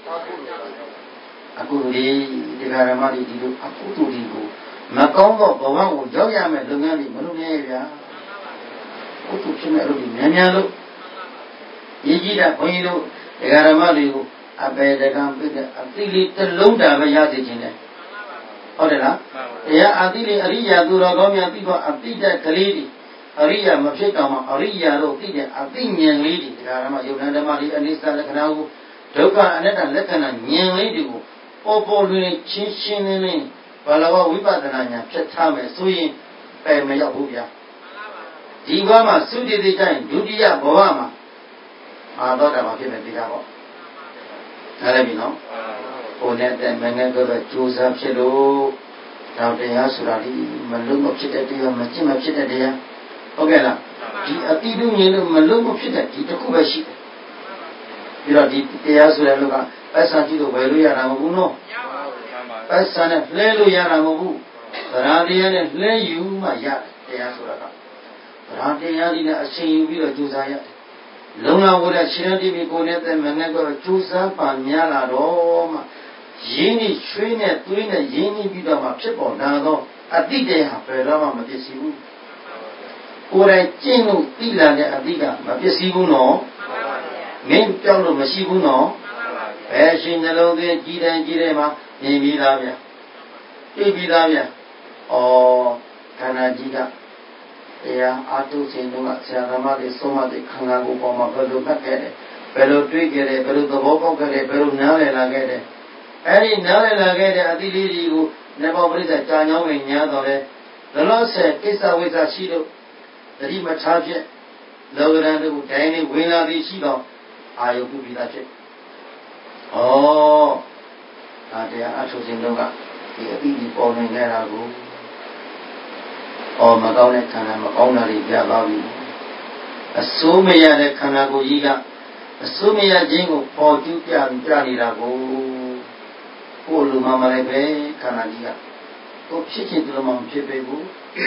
အခုဒီဓမ္မတွေဒီလိုအခုတို့ဒီကိုမကောင်းသောဘဝကိုရောက်ရမယ်လုပ်ငန်းတွေမလုပ်နဲ့ဗျာအခုတို့ဖြစ်မဲ့လို့ဒီများများလို့ရည်ကြီးတာဘုန်းကြီးတို့ဓမ္မတွေကိုအပေတကံပြတဲ့အတိလေးတစ်လုံးတာပဲရသိခြင်းနဲ့ဟုတ်တယ်လားတရားအတိလေးအရိယာသူတော်ကောင်းများပြီးတော့အတိတဲ့ကလေးတွေအရိယာမဖြစ်တော့မှအရိယာတို့သိတဲ့အသိဉာဏ်လေးတွေဒါကမှယုတ်တန်ဓမ္မတွေအနိစ္စလက္ခဏာကိုဒုက္ခအနတ္တလက္ခဏာဉာဏ်လေးတွေကိုပေါ်ပေါ်လွင်ချင်းချင်းလင်းလင်းဘာလဘဝိပဿနာဉာဏ်ဖြစ်ထားမယ်ဆိုရင်ပယ်မရောက်ဘူးဗျာဒီဘဝမှာသုတိတိကျရင်ဒုတိယဘဝမှာအာတော့တာမှာဖြစ်မယ်တရားပေါ့နားလည်ပြီနော်ဟိုနဲ့တဲ့မငယ်ကတော့ကြိုးစားဖြစ်လို့တော့တရားဆိုတာဒီမလုံးမဖြစ်တဲ့တရားမကျင့်မဖြစ်တဲ့တရားဟုတ်ကဲ့လားဒီအတိတုဉာဏ်လို့မလုံးမဖြစ်တဲ့ဒီတစ်ခုပဲရှိတယ်ပြီးတော့ဒီတရားဆိုတဲ့လူကပတ်စံကြည့်လို့ဝယ်လို့ရတာမဟုတ်ဘူးနော်ပတ်စံနဲ့လှဲလို့ရတာမဟုတ်ဘူးဗရာတရားနဲ့လှဲယူမှရတယ်တရားဆိုတာကဗရာတရားဒီနဲ့အချိန်ယူပြီးတော့ကြိုးစားရတယ်လုံလာဝတဲ့ရှင်တိမိကိုနဲ့တဲ့မနဲ့ကတော့ကြိုးစားပါများလာတော့မှရင်းနှီးချွေးနဲ့သွေးနဲ့ရင်းနှီးပြီးတော့မှဖြစ်ပေါ်လာတော့အတိတရားဘယ်တော့မှမဖြစ်စီဘူးကိုယ်တိုင်ကျင့်လို့သိလာတဲ့အတိကမဖြစ်စီဘူးနော်မင်းပြောင်းလို့မရှိဘူးနော်ဘယ်ရှင်နှလုံးသွင်းကြည်တယ်ကြည်တယ်မှာမြင်ပြီးသားဗျာသိပြီးသားဗျာဩခန္ဓာကြီးကတရားအာထုရှင်တို့ကဆရာသမားတွေဆုံးမတဲ့ခန္ဓာကိုယ်ပေါ်မှာဘယ်လိုမှတ်ခဲ့တယ်ဘယ်လိုတွေးခဲ့တယ်ဘယ်လိုသဘောပေါက်ခဲ့တယ်ဘယ်လိုနားလည်လာခဲ့တယ်အဲ့ဒီနားလည်လာခဲ့တဲ့အတိလေးတွေကိုနေပေါ်ပရိစ္ဆေကြာညောင်းဝင်ညားတော်လဲလောလောဆယ်ကိစ္စဝိဇ္ဇာရှိလို့တတိမထားဖြင့်လောကရန်တို့ဒိုင်းလေးဝင်လာသည်ရှိတော့အာယုပြုပြီးသားဖြစ်ဩဒါတရားအထုရှင်တို့ကဒီအတိဒီပေါ်နေကြတာကိုဩမကောင်းတဲ့ခန္ဓာမကောင်းတာတွေပြသွားပြီအစိုးမရတဲ့ခန္ဓာကိုယ်ကြီးကအစိုးမရခြင်းကိုပေါ်ကျူးပြပြနေတာကိုကိုယ်လူမှမလည်းပဲခန္ဓာကြီးကကိုဖြစ်ခြင်းတလို့မှမဖြစ်ပေဘူး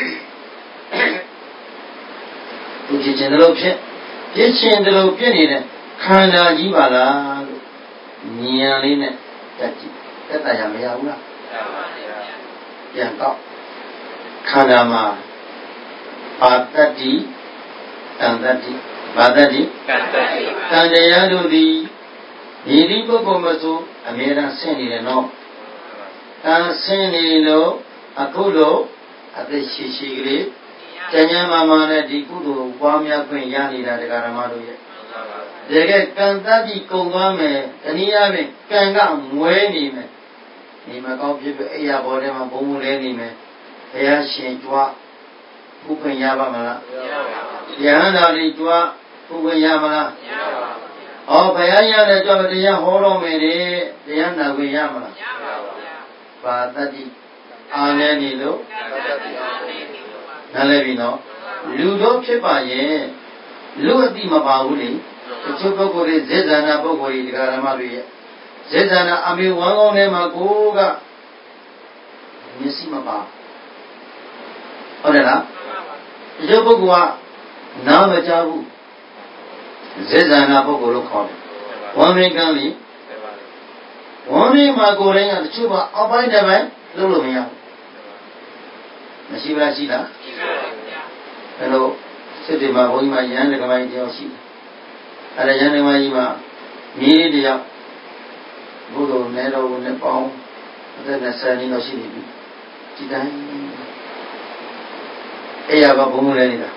သူဖြစ်ခြင်းတလို့ဖြစ်ဖြစ်ခြင်းတလို့ဖြစ်နေတဲ့ခန္ဓာကြီးပါလားလို့ဉာဏ်လေးနဲ့တက်ကြည့်တက်တာရမရဘူးလားပြန်တော့ခန္ဓာမှာပါတ္တိတန်တ္တိပါတ္တိတန်တ္တိတန်တရားတို့သည်ဒီဒီပုဂ္ဂိုလ်မဆိုအမြဲတမ်းဆင့်နေတယ်နော်ကံဆင်းနေလို့အခုလို့အသက်ရှိရှိကလေးကျန်ကျမ်းမာမာနဲ့ဒီကုသိုလ်ပွားများခွင့်ရနေတာတရားဓမ္မတို့ရဲ့တကယ်ကံတတ်ပြီးကုံသွားမယ်တနည်းအားဖြင့်ကံကမွဲနေမယ်နေမကောင်းဖြစ်ပြီးအိယာဘောထဲမှာဘုံဘုံလဲနေမယ်ဘုရားရှင်ကြွားဘုခွင့်ရပါမလားရဟန္တာတွေကြွားဘုခွင့်ရမလားဩဘုရားရတဲ့ကြွားတရားဟောတော်မယ်လေတရားနာခွင့်ရမလားဘာတတိအာနေနေလို့နားလဲပြီနော်လူတို့ဖြစ်ပါရဲ့လူအတိမပါဘူးလေတချို့ပုဂ္ဂိုလ်တွေဇေဇာနာပုဂ္ဂိုလ်တွေတရားဓမ္မတွေရဲ့ဇေဇာနာအမေဝမ်းကောင်းထဲမှာကိုကမျက်စိမပါဟုတ်တယ်လားတချို့ပုဂ္ဂိုလ်ကနားမကြားဘူးဇေဇာနာပုဂ္ဂိုလ်လို့ခေါ်တယ်ဝမ်းမင်းကန်းလေဝမ်းမင်းမှာကိုယ်တိုင်းကတချို့ကအောက်ပိုင်းတစ်ပိုင်းလုပ်လို့မရဘူးမရှိပါရှိလားရှိပါဘူးဗျာအဲ့လိုစစ်တေမှာဘုန်းကြီးမှာရဟန်းတက္ကမကြီးတယောက်ရှိတယ်အဲ့ဒါရဟန်းတက္ကမကြီးမှာမြေးတယောက်ဘုဒ္ဓနဲတော်ကိုနဲ့ပေါင်းအသက်နဲ့ဆယ်နှစ်လောက်ရှိနေပြီဒီတိုင်းအဲ့ရပါဘုံမလဲနေတာ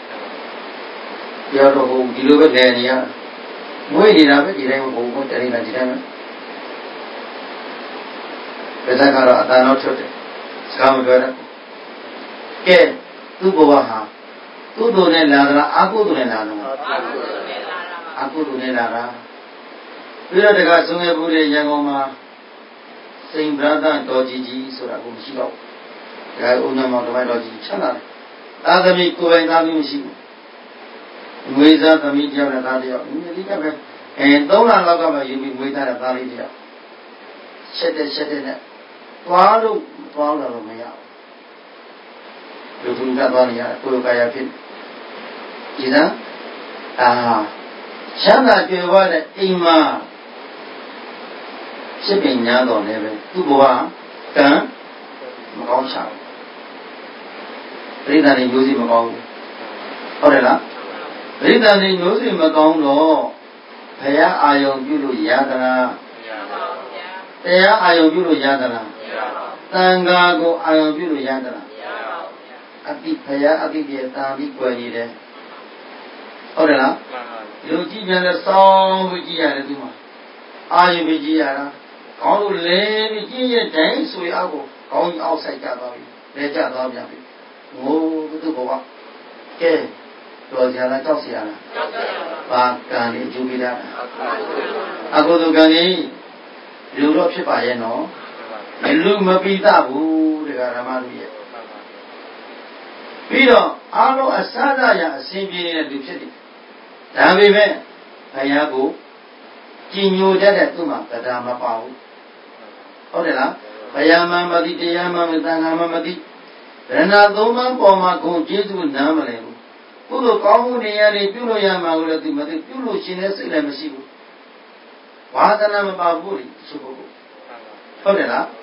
ပြောတော့ဟိုဒီလိုပဲလဲနေရမွေးနေတာပဲဒီတိုင်းဘုံဘုံတရိနာဒီတိုင်းပဲဒါကတော့အတန်တော့ထွက်တယ်စကားမပြောတတ်ကဲသူ့ဘဝဟာကုသိုလ်နဲ့လာတာအကုသိုလ်နဲ့လာတာအကုသိုလ်နဲ့လာတာပြီးတော့တခါဆုံးရဘူးလေရန်ကုန်မှာစိန်ဗရဒတော်ကြီးကြီးဆိုတာကိုမရှိတော့ဘူးဒါဦးနမောင်တမိုင်းတော်ကြီးချမ်းသာတယ်သာသမီကိုယ်ပိုင်သားမျိုးမရှိဘူးငွေစားသမီးတယောက်နဲ့သားတယောက်ဒီလိုကပဲအဲသုံးလလောက်ကမှယူပြီးငွေသားတဲ့သားလေးတယောက်ချက်တဲ့ချက်တဲ့နဲ့သွားလို့သွားလာလို့မရဘူးလူသူကသွားနေရကိုယ်ကာယဖြစ်ဒီသားအာချမ်းသာကြွယ်ဝတဲ့အိမ်မှာဖြစ်ပင်ညာတော်လည်းပဲသူ့ဘဝကံမကောင်းချဘူးပရိသတ်တွေမျိုးစီမကောင်းဘူးဟုတ်တယ်လားပရိသတ်တွေမျိုးစီမကောင်းတော့ဘုရားအာယုံပြုလို့ရသလားမရပါဘူးဗျာတရားအာယုံပြုလို့ရသလားမရပါဘူးသံဃာကိုအာယုံပြုလို့ရသလားမရပါဘူးဗျာအတိဘုရားအတိပြေတာပြီးကြွယ်နေတယ်ဟုတ်တယ်လားလူကြည့်ပြန်လဲစောင်းပြီးကြည့်ရတယ်သူမှာအာယုပြီးကြည့်ရတာခေါင်းလိုလဲပြီးကြည့်ရတိုင်းဆိုရအောင်ခေါင်းအောက်ဆိုင်ကြသွားပြီလဲကျသွားပြန်ပြီငိုသူ့ဘဝကဲတော်စရာလားကြောက်စရာလားကြောက်စရာပါဘာကံလေးအကျိုးပေးတာအကုသိုလ်ကံလေးလူတော့ဖြစ်ပါရဲ့နော်လူမပိသဘူးတရားဓမ္မလူရဲ့ပြီးတော့အားလုံးအစသရအစဉ်ပြေနေတဲ့လူဖြစ်တယ်ဒါပေမဲ့ဘုရားကိုကြည်ညိုတတ်တဲ့သူ့မှာတရားမပါဘူးဟုတ်တယ်လားဘုရားမှမသိတရားမှမသိသံဃာမှမသိဗရဏသုံးပါးပေါ်မှာဂုဏ်ကျေးဇူးနားမလည်ဘူးကုသိုလ်ကောင်းမှုနေရာတွေပြုလို့ရမှာကိုလည်းသူမသိပြုလို့ရှင်တဲ့စိတ်လည်းမရှိဘူးဝါသနာမပါဘူးလေသူပုဂ္ဂိုလ်ဟုတ်တယ်လား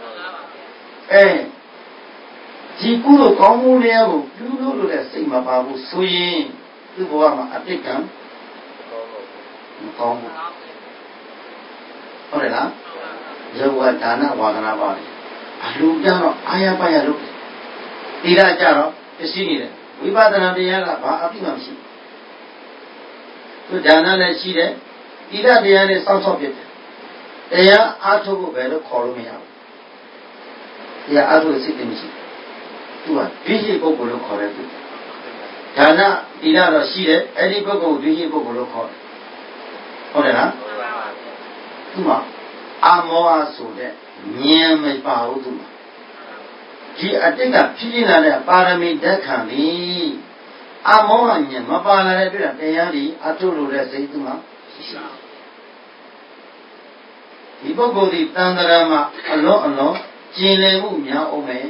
အဲဒီကုသိုလ်ကောင်းမှုနေရာကိုပြုလို့လို့တဲ့စိတ်မပါဘူးဆိုရင်သူ့ဘဝမှာအတိတ်ကံမကောင်းဘူးဟုတ်တယ်လားယောဂဒါနဝါဒနာပါလေအလူကြတော့အာရပါရလို့သီလကြတော့ပစ္စည်းနေတယ်ဝိပဿနာတရားကဘာအပြည့်မှမရှိဘူးသူဒါနလည်းရှိတယ်သီလတရားလည်းစောင့်ရှောက်ဖြစ်တယ်တရားအားထုတ်ဖို့ပဲလို့ခေါ်လို့မရဘူးတရားအားထုတ်စိတ်တည်းမရှိသူကဒိဋ္ဌိပုဂ္ဂိုလ်လို့ခေါ်တယ်သူဒါနသီလတော့ရှိတယ်အဲ့ဒီပုဂ္ဂိုလ်ဒိဋ္ဌိပုဂ္ဂိုလ်လို့ခေါ်တယ်ဟုတ်တယ်လားသူကအာမောဟဆိုတဲ့ဉာဏ်မပါဘူးသူကဒီအတိတ်ကဖြစ်ဖြစ်လာတဲ့ပါရမီဓာတ်ခံပြီးအာမောဟဉာဏ်မပါလာတဲ့အတွက်တရားဒီအထုလို့တဲ့စိတ်သူမှာရှိတယ်ဒီပုဂ္ဂိုလ်ဒီတန်ត្រာမှာအလုံးအလုံးကျင်လည်မှုများအောင်မယ်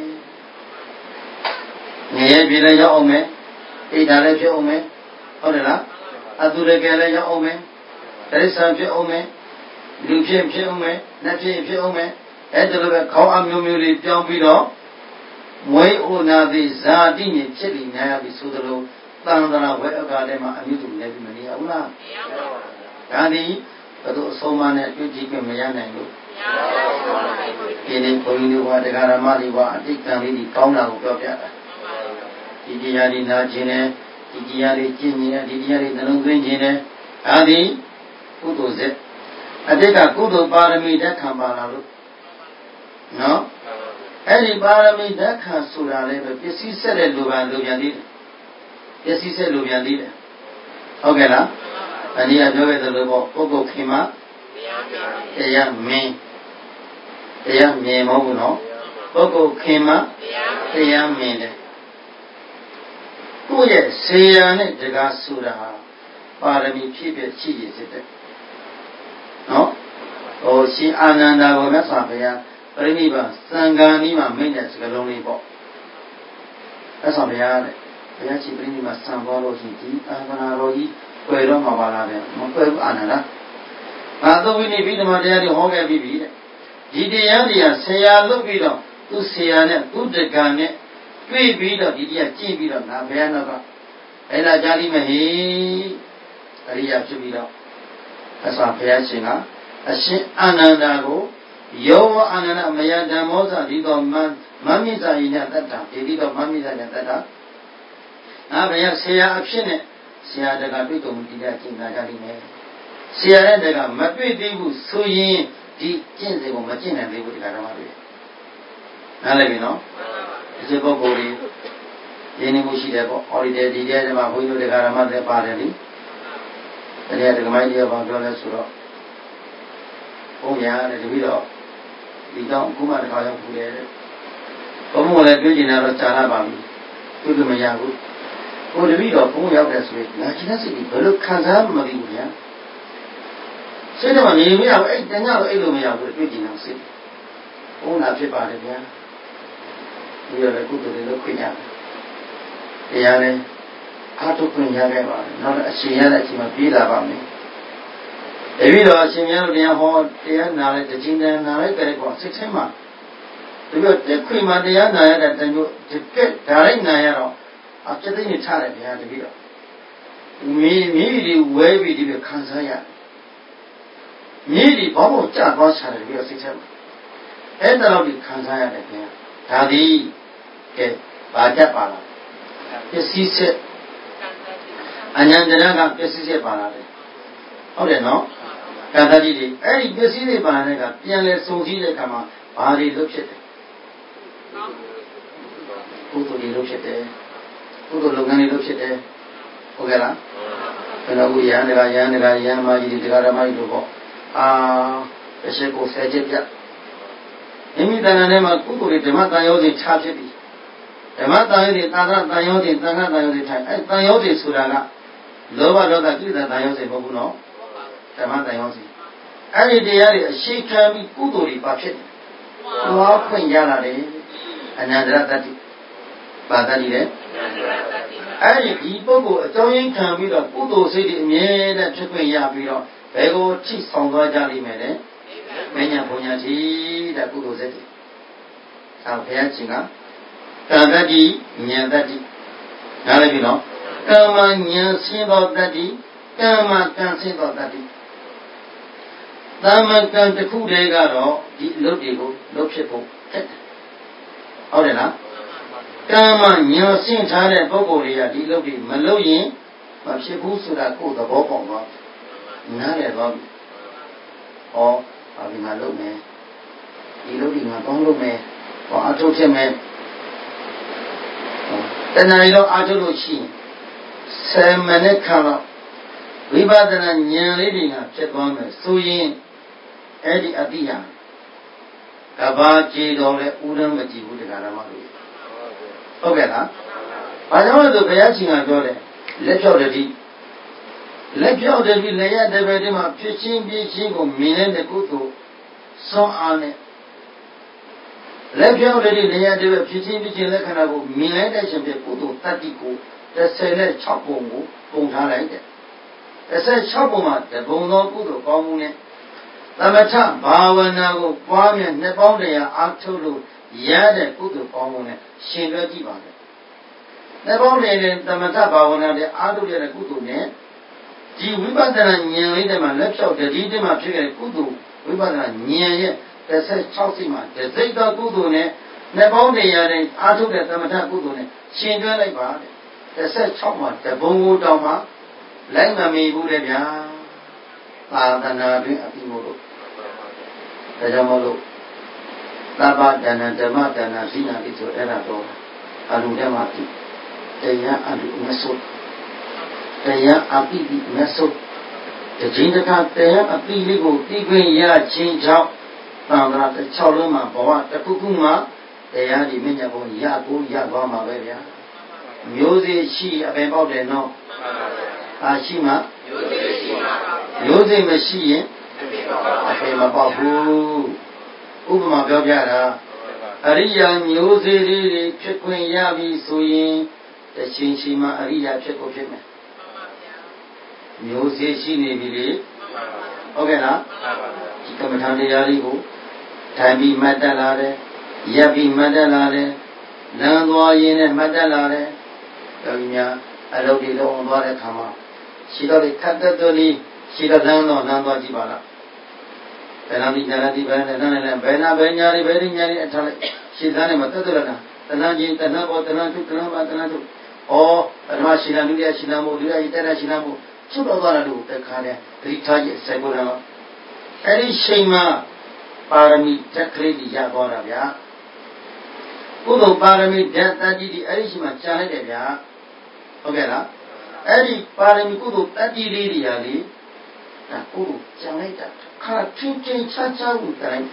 ငရဲပြေလည်းရောက်အောင်မယ်ဣဒ္ဓလည်းဖြစ်အောင်မယ်ဟုတ်တယ်လားအတုရကလည်းရောက်အောင်မယ်တိရစ္ဆာန်ဖြစ်အောင်မယ်လူဖြစ်ဖြစ်အောင်မယ်နတ်ဖြစ်ဖြစ်အောင်မယ်အဲ့ဒါလိုပဲခေါင်းအမျိုးမျိုးလေးပြောင်းပြီးတော့မွေးအိုနာသည်ဇာတိနဲ့ဖြစ်ပြီးများရပြီဆိုသလိုတန်ត្រာဝဲအကားထဲမှာအမျိုးစုနေပြီမနေရဘူးလားမရပါဘူးဒါသည်ဘယ်လိုအဆုံးမနဲ့တွေ့ကြည့်ခွင့်မရနိုင်လို့မရဒီနေ့ဘုန်းကြီးတို့ကတရားဓမ္မတွေကအတိတ်ကံလေးကြီးကောင်းတာကိုပြောပြတာဒီတရားတွေနာကျင်တယ်ဒီတရားတွေကျင့်နေတယ်ဒီတရားတွေနှလုံးသွင်းခြင်းတယ်ဒါသည်ကုသိုလ်စစ်အတိတ်ကကုသိုလ်ပါရမီဓာတ်ခံပါလာလို့နော်အဲ့ဒီပါရမီဓာတ်ခံဆိုတာလည်းပဲပစ္စည်းဆက်တဲ့လူကလူပြန်သေးတယ်ပစ္စည်းဆက်လူပြန်သေးတယ်ဟုတ်ကဲ့လားအနည်းအပြောခဲ့သလိုပေါ့ပုဂ္ဂိုလ်ခင်မှာတရားမင်းတရားမြင်မဟုတ်ဘူးနော်ပုဂ္ဂိုလ်ခင်မှာတရားမြင်တယ်ကိုယ့်ရဲ့ဆေးရနဲ့တကားဆိုတာပါရမီဖြည့်ပြည့်ရှိရစစ်တဲ့နော်ဟိုရှင်အာနန္ဒာကိုမြတ်စွာဘုရားပရိနိဗ္ဗာန်သံဃာနီးမှာမိန့်တဲ့စကားလုံးလေးပေါ့မြတ်စွာဘုရားတဲ့ဘုရားရှင်ပရိနိဗ္ဗာန်စံပေါ်လို့ရှိဒီအာသနာတော်ကြီးွယ်တော့မှာပါလားတဲ့မကွယ်ဘူးအာနန္ဒာငါသုံးဝိနည်းပြီးဓမ္မတရားတွေဟောခဲ့ပြီးပြီတဲ့ဒီတရားတွေကဆရာလုပ်ပြီးတော့သူဆရာနဲ့သူတက္ကံနဲ့တွေ့ပြီးတော့ဒီတရားကြည့်ပြီးတော့ငါဘုရားနောက်ကအဲ့ဒါကြားလိမ့်မယ်ဟိအရိယာဖြစ်ပြီးတော့အစွာဘုရားရှင်ကအရှင်အာနန္ဒာကိုယောဝအာနန္ဒမယဓမ္မောသဒီတော်မမမိစာယိနတတ္တဒီဒီတော်မမိစာယိနတတ္တငါဘုရားဆရာအဖြစ်နဲ့ဆရာတကတွေ့တော်မူတရားကျင့်တာကြလိမ့်မယ်ဆရာတဲ့တကမတွေ့သေးဘူးဆိုရင်ဒီကျင့်စဉ်ကိုမကျင့်နိုင်သေးဘူးတရားတော်မှာတွေ့နားလည်ပြီနော်ဒီပုဂ္ဂိုလ်ကြီးရင်းနှီးမှုရှိတယ်ပေါ့အော်ဒီတယ်ဒီတဲ့မှာဘုန်းကြီးတို့တရားတော်မှာလည်းပါတယ်လေတရားဓမ္မကြီးကဘာပြောလဲဆိုတော့ဘုရားတဲ့တပည့်တော်ဒီတော့အခုမှတစ်ခါရောက်ဘူးလေဘုံမလည်းတွေ့ကျင်တော့ကြာလာပါပြီတွေ့လို့မရဘူးဟိုတပည့်တော်ဘုံရောက်တယ်ဆိုရင်ငါကျင်တဲ့စိတ်ကြီးဘယ်လိုခံစားမှမသိဘူးဗျာစိတ်ထဲမှာနေမရဘူးအဲ့တညတော့အဲ့လိုမရဘူးတွေ့ကျင်တော့စိတ်ဘုံလာဖြစ်ပါတယ်ဗျာဒီရတဲ့ကုသိုလ်တွေလုပ်ခွင့်ရတယ်တရားနဲ့အားထုတ်ခွင့်ရခဲ့ပါတယ်နောက်အရှင်ရတဲ့အချိန်မှာပြေးလာပါမယ်တပည့်တော်အရှင်များတို့တရားဟောတရားနာလိုက်တခြင်းတရားနာလိုက်ကြတဲ့ကောစိတ်ထဲမှာဒီလိုတက်ခွင့်မှာတရားနာရတဲ့တမျိုးဒီကက်ဒါလိုက်နာရတော့အပြည့်သိနေချတယ်ဗျာတပည့်တော်မိမိဒီဝဲပြီးဒီခံစားရမိဒီဘောဘောကြသွားချတယ်ပြီးတော့စိတ်ထဲမှာအဲ့ဒါတော့ဒီခံစားရတယ်ဗျာဒါဒီကဲဘာကြပါလားပစ္စည်းဆက်အញ្ញံတရကပစ္စည်းဆက်ပါလာတယ်ဟုတ်တယ်နော်ကံတတိတွေအဲ့ဒီပစ္စည်းတွေပါတဲ့ကပြန်လဲစုံစည်းတဲ့အခါမှာဘာတွေလုပ်ဖြစ်တယ်ကုသိုလ်တွေလုပ်ဖြစ်တယ်ကုသိုလ်လုပ်ငန်းတွေလုပ်ဖြစ်တယ်ဟုတ်ကဲ့လားဘယ်တော့ကိုရဟန်းတွေကရဟန်းတွေကရဟန်းမကြီးတွေတရားဓမ္မကြီးတို့ပေါ့အာတစ်ချက်ကိုဆယ်ချက်ပြမိမိတဏ္ဍာထဲမှာကုသိုလ်တွေဓမ္မတန်ရောစဉ်ချဖြစ်ပြီဓမ္မတန်ရောစဉ်သာသနာတန်ရောစဉ်သံဃာတန်ရောစဉ်ထိုင်အဲတန်ရောစဉ်ဆိုတာကလောဘဒေါသကိလေသာတန်ရောစဉ်မဟုတ်ဘူးနော်ဓမ္မတန်ရောစဉ်အဲ့ဒီတရားတွေအရှိခံပြီးကုသိုလ်တွေပါဖြစ်တယ်။ဝါခွင့်ရလာတယ်အနန္တရတ္တိပါတတိလေအဲ့ဒီဒီပုဂ္ဂိုလ်အကြောင်းရင်းခံပြီးတော့ကုသိုလ်စိတ်တွေအမြဲတမ်းဖြစ်ခွင့်ရပြီးတော့ဘယ်ကိုထိဆောင်သွားကြလိမ့်မယ်လဲမဉ္ဇဉ်ဘုံညာတိတဲ့ကုသိုလ်စိတ်တွေအဲဘုရားရှင်ကကံတတိဉာဏ်တတိနားလည်ပြီနော်ကမ္မဉာဏ်ရှင်းသောတတိကမ္မကံရှင်းသောတတိသာမန်ကံတစ်ခုတည်းကတော့ဒီအလုပ်တွေကိုလုပ်ဖြစ်ဖို့ခက်တယ်ဟုတ်တယ်လားကမ္မဉာဏ်ရှင်းထားတဲ့ပုဂ္ဂိုလ်တွေကဒီအလုပ်တွေမလုပ်ရင်မဖြစ်ဘူးဆိုတာကိုယ်သဘောပေါက်သွားနားလည်သွားပြီဩဘာဒီမှာလုပ်မယ်ဒီလုပ်ဒီမှာကောင်းလုပ်မယ်ဟောအထုတ်ဖြစ်မယ်တဏှာရောအထုတ်လို့ရှိရင်ဆယ်မိနစ်ခန့်တော့ဝိပဿနာဉာဏ်လေးတွေကဖြစ်သွားမယ်ဆိုရင်အဲ့ဒီအတိယကဘာကြည်တော်လဲဥဒံမကြည့်ဘူးတရားဓမ္မလို့ဟုတ်ကဲ့လားဘာကြောင့်လဲဆိုဘုရားရှင်ကပြောတယ်လက်ဖြောက်တတိလက်ဖြောက်တတိလက်ရတဲ့ဘက်တည်းမှာဖြစ်ချင်းပြင်းချင်းကိုမြင်တဲ့ကုသိုလ်စွမ်းအားနဲ့လက်ဖြောက်တတိလက်ရတဲ့ဘက်ဖြစ်ချင်းပြင်းချင်းလက္ခဏာကိုမြင်လိုက်တဲ့ရှင်ပြကုသိုလ်တတ္တိကိုတစ်ဆယ်နဲ့ခြောက်ပုံကိုပုံထားလိုက်တယ်တစ်ဆယ်ခြောက်ပုံမှာတပုံသောကုသိုလ်ကောင်းမှုနဲ့သမထဘာဝနာကိုပွားမြတ်နှစ်ပေါင်းတရာအားထုတ်လို့ရတဲ့ကုသိုလ်ကောင်းမှုနဲ့ရှင်တွဲကြည့်ပါမယ်နှစ်ပေါင်းတရာနဲ့သမထဘာဝနာနဲ့အားထုတ်ရတဲ့ကုသိုလ်နဲ့ဒီဝိပဿနာဉာဏ်လေးတည်းမှာလက်ဖြောက်တတိတည်းမှာဖြစ်ခဲ့တဲ့ကုသိုလ်ဝိပဿနာဉာဏ်ရဲ့တစ်ဆက်၆စိတ်မှာတစ်စိတ်သောကုသိုလ်နဲ့နှစ်ပေါင်းတရာနဲ့အားထုတ်တဲ့သမထကုသိုလ်နဲ့ရှင်တွဲလိုက်ပါတဲ့တစ်ဆက်၆မှာတဘုံကိုတောင်မှလိုက်မမီဘူးတဲ့ဗျာသာသနာတွင်အပြီးမို့လို့ဒါကြောင့်မို့လို့သဗ္ဗဒါနဓမ္မဒါနဇိနာတိဆိုအဲ့ဒါတော့အလူထဲမှာပြီတရားအလူမဆုတရားအပိပိမဆုတခြင်းတကာတရားအပိလေးကိုသိခွင့်ရခြင်းကြောင့်သံဃာတစ်၆လုံးမှာဘဝတစ်ခုခုမှာတရားဒီမြင့်မြတ်ဘုံရကိုရသွားမှာပဲဗျာမျိုးစေ့ရှိအပင်ပေါက်တယ်နော်အာရှိမှမျိုးစေ့ရှိမှာမျိုးစေ့မရှိရင်အပင်မပေါက်ဘူးဥပမာပြောပြတာအရိယာမျိုးစေ့လေးတွေဖြစ်ခွင့်ရပြီဆိုရင်တချင်းရှိမှအရိယာဖြစ်ကိုဖြစ်မယ်မျိုးစေ့ရှိနေပြီလေဟုတ်ကဲ့လားဒီကမ္မထာတရားလေးကိုထိုင်ပြီးမှတ်တတ်လာတယ်ရပ်ပြီးမှတ်တတ်လာတယ်လမ်းသွားရင်းနဲ့မှတ်တတ်လာတယ်ယောဂီများအလုပ်တွေလုံးအောင်သွားတဲ့ခါမှာရှိတော့လေခတ်တဲ့တော်လေးရှိတော့လမ်းတော့လမ်းသွားကြည့်ပါလားဘယ်နာဒီညာတိဘယ်နဲ့နဲ့နဲ့ဘယ်နာဘယ်ညာလေးဘယ်ညာလေးအထားလိုက်ရှိသားနဲ့မတက်တက်လာတာတဏှာချင်းတဏှာပေါ်တဏှာထုတဏှာပါတဏှာထုဩပထမရှိလံဒုတိယရှိလံမို့ဒုတိယတက်တဲ့ရှိလံမို့ချုပ်တော့သွားတာလို့တခါတည်းသတိထားရဲ့စိုက်ပေါ်လာအဲ့ဒီချိန်မှာပါရမီတက်ကလေးကြီးရသွားတာဗျာကုသိုလ်ပါရမီဓာတ်တတိဒီအဲ့ဒီချိန်မှာကြာလိုက်တယ်ဗျာဟုတ်ကဲ့လားအဲ့ဒီပါရမီကုသိုလ်တတိလေးတွေရာလေဒါကုသိုလ်ကြာလိုက်တာခါချင်းချင်းချာချာကိုတိုင်း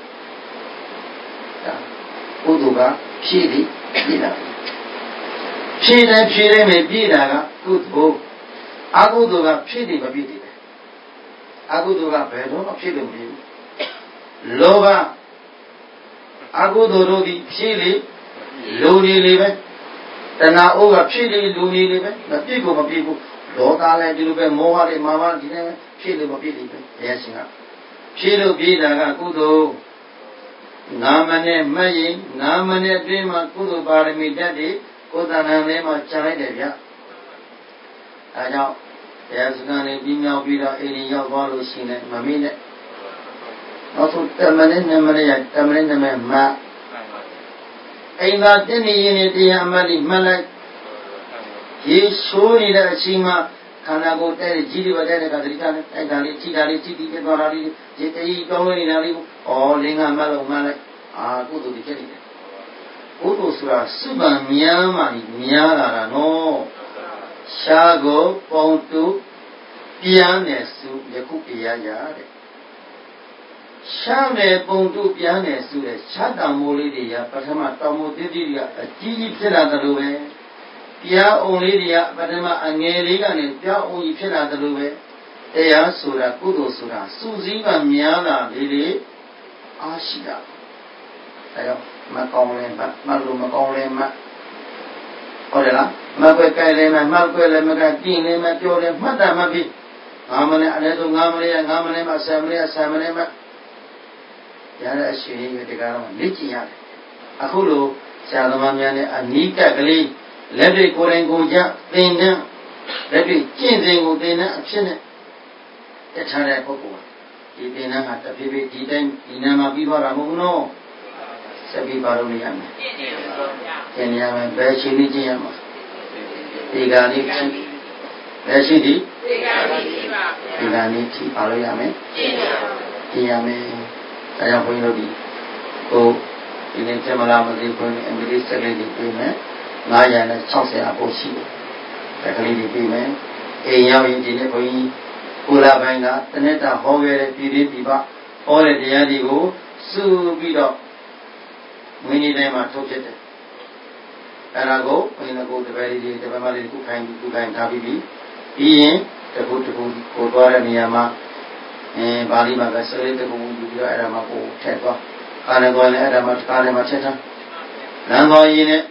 ဒါကုသိုလ်ကဖြည့်ပြီးပြည့်လာဖြည့်တယ်ဖြည့်တယ်မယ်ပြည့်တာကကုသိုလ်အကုသိုလ်ကဖြည့်တယ်မပြည့်တယ်ပဲအကုသိုလ်ကဘယ်တော့မှဖြည့်လို့မပြည့်ဘူးလောဘအကုသိုလ်တို့ဒီဖြည့်လေလူနေလေပဲတဏှာအိုးကဖြည့်လေလူနေလေပဲမပြည့်ကိုမပြည့်ဘူးလောကလည်းဒီလိုပဲမောဟတွေမာမဒီနဲ့ဖြည့်လို့မပြည့်လေပဲဘုရားရှင်ကဖြည့်လို့ပြည့်တာကကုသိုလ်ငါးမိနစ်မှတ်ရင်ငါးမိနစ်အတွင်းမှာကုသိုလ်ပါရမီဓာတ်တွေကိုယ်တဏ္ဍာထဲမှာကျန်လိုက်တယ်ဗျအဲကြောင့်တရားစကားနဲ့ပြီးမြောက်ပြီးတော့အိမ်ရောက်သွားလို့ရှိရင်မမေ့နဲ့နောက်ဆုံးတမနဲ့နမနဲ့ရတမနဲ့နမမအိမ်သာတင်းနေရင်တရားအမှတ်လေးမှတ်လိုက်ရေရှိုးနေတဲ့အချိန်မှာခန္ဓာကိုယ်တဲ့ကြီးတွေတဲ့ကသတိထားနဲ့အဲ့ဒါလေးကြည်တာလေးကြည်ပြီးပြသွားတာလေးရေတည်းကောင်းနေတာလေးဩလင်းကမှတ်လို့မှတ်လိုက်အာကုသိုလ်တွေဖြစ်နေတယ်ကုသိုလ်ဆိုတာစုပန်များမှများလာတာနော်ရှားကိုပုံတူပြန်နေစုယခုတရားရတဲ့ရှားမယ်ပုံတူပြန်နေစုတဲ့ရှားတံမိုးလေးတွေကပထမတောင်မိုးတိတိတွေကအကြီးကြီးဖြစ်လာတယ်လို့ပဲတရားအုံလေးတွေကပထမအငယ်လေးကနေပြောင်းအုံကြီးဖြစ်လာတယ်လို့ပဲတရားဆိုတာကုသိုလ်ဆိုတာစူးစီးမှများလာလေလေအားရှိတာအဲတော့မကောင်းလဲမလို့မကောင်းလဲမဟုတ်တယ်လားမကွယ်ကြိုင်လဲမမှတ်ကွယ်လဲမကပြင်းလဲမပြောလဲမှတ်တာမဖြစ်ငါမနဲ့အလဲဆုံးငါမနဲ့ငါမနဲ့မဆယ်မနဲ့ဆယ်မနဲ့မရတဲ့အရှိန်ကြီးတရားတော်လေ့ကျင့်ရတယ်အခုလိုဆရာသမားများနဲ့အနီးကပ်ကလေးလက်တွေကိုယ်တိုင်ကိုကြသင်တဲ့လက်တွေကျင့်စဉ်ကိုသင်တဲ့အဖြစ်နဲ့တထားတဲ့ပုဂ္ဂိုလ်ဒီသင်တဲ့ဟာတဖြည်းဖြည်းဒီတိုင်းဒီနာမှာပြီးသွားတာမဟုတ်ဘူးနော်ဆက်ပြီးပါလို့ရမယ်ကျင့်ရမယ်ဘယ်ချိန်လေးကျင့်ရမှာဒီကနေ့ဖြစ်ဘယ်ရှိသည်ဒီကနေ့ဖြစ်ပါဒီကနေ့ဖြစ်ပါလို့ရမယ်ကျင့်ရမယ်ကျင့်ရမယ်အဲကြောင့်ဘုန်းကြီးတို့ဒီကိုဒီနေ့ကျမလာမသိဘုန်းကြီးအင်္ဂလိပ်စကားလေးတွေပြင်မယ်ငါးရာနဲ့၆၀အဖို့ရှိတယ်။ဒါကလေးတွေပြီးမယ်။အိမ်ရောက်ရင်ဒီနေ့ဘုန်းကြီးကိုလာပိုင်းကတနေ့တာဟောခဲ့တဲ့ပြည်ပြည်ပြည်ပဟောတဲ့တရားတွေကိုစုပြီးတော့ဝိနည်းတိုင်းမှာထုတ်ဖြစ်တယ်။အဲဒါကိုဘုန်းကြီးကကိုတပည့်လေးတပည့်မလေးကိုခိုင်းကိုခိုင်းထားပြီးပြီးပြီးရင်တခုတခုကိုသွားတဲ့နေရာမှာအဲပါဠိမှာပဲစရိတ်တခုယူပြီးတော့အဲဒါမှာကိုထည့်သွား။ကာလည်းသွားလည်းအဲဒါမှာကာလည်းမှာထည့်ထား။လမ်းသွားရင်းနဲ့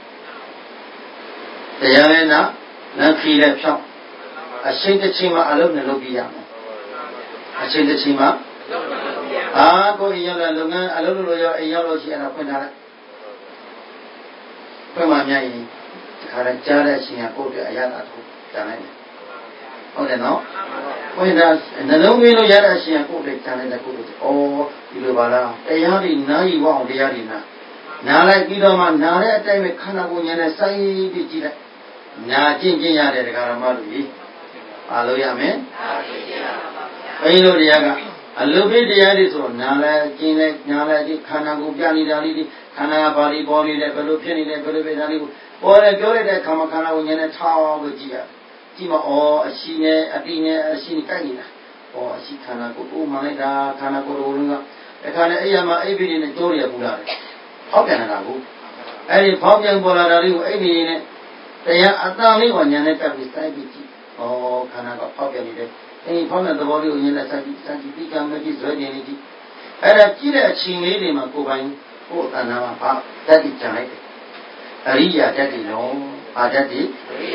တရားနဲ့နာနံခီနဲ့ဖြောင်းအချိန်တစ်ချိန်မှာအလုံးနဲ့လုပ်ပြရမယ်အချိန်တစ်ချိန်မှာအာကိုအိမ်ရောက်လာလုပ်ငန်းအလုံးလို့ရောအိမ်ရောက်လို့ရှိရင်တော့ဖွင့်ထားလိုက်ဖွင့်မှများရင်ဒီခါရကြားတဲ့အချိန်ကကိုယ့်ရဲ့အရသာထုတ်ကြနိုင်တယ်ဟုတ်တယ်နော် when the no way no yada she and put it down in the good. Oh, you know, they are in Nai Wow, they are in now like you don't want now that time a Kanagun and a Sai Vigila. Now, Jingy at the Garamari. Hallelujah, man. Paino Diaga. A little bit the Addison, Nala, Jinek, Nala, Kanagu, Gani, Dali, Kana, Bali, Boli, the Pelupian, the Pelupian, or a girl that Kamakana in a tower with Gia. Tima or a Shine, a Dina, a Shinikagina, or she cannot go, Manada, Kanako, a Kana Ayama, Abin in the Toria Bulari. How can I go? And if Pogyan Bolari, Abin in it, they are Atani or Yanaka with Sabiti, or Kanaka Pogyan. Any point of the body in the Saki become his ready. And a killer chingly Makubine, oh, Anama, that is Janet. Aria, that is no, a daddy.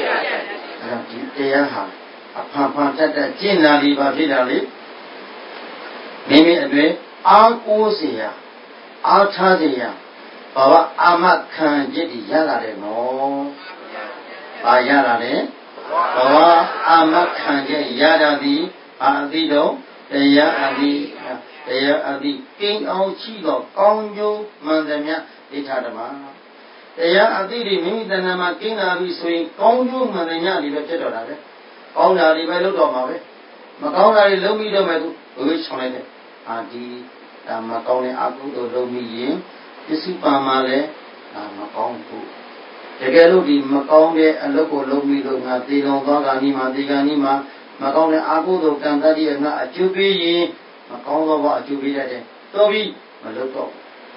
They are a pampa that Gina Liba Vidali. Name it a way, Al Osia, Al Tazia, Baba Amak can get the Yala no. Ayala. Baba Amakanje Yadadi Adido, they are Adi, they are Adi, King of Chigo, Konjo, Mandamia, Itadama. They are Adi, the Nama King Abi Swing, Konjo, Mandamia, Libertador, Ona Libello, Macona Lomido Medu, which on it, Adi, Macone Abu, Lomi, Isipamale, Macon. The girl di Macaune and local Lomi Loma, the Longanima, the Ganima, Macaune Agudo, Cantadi, and a Jubi, Macauna, a Jubi, Toby, Maloto.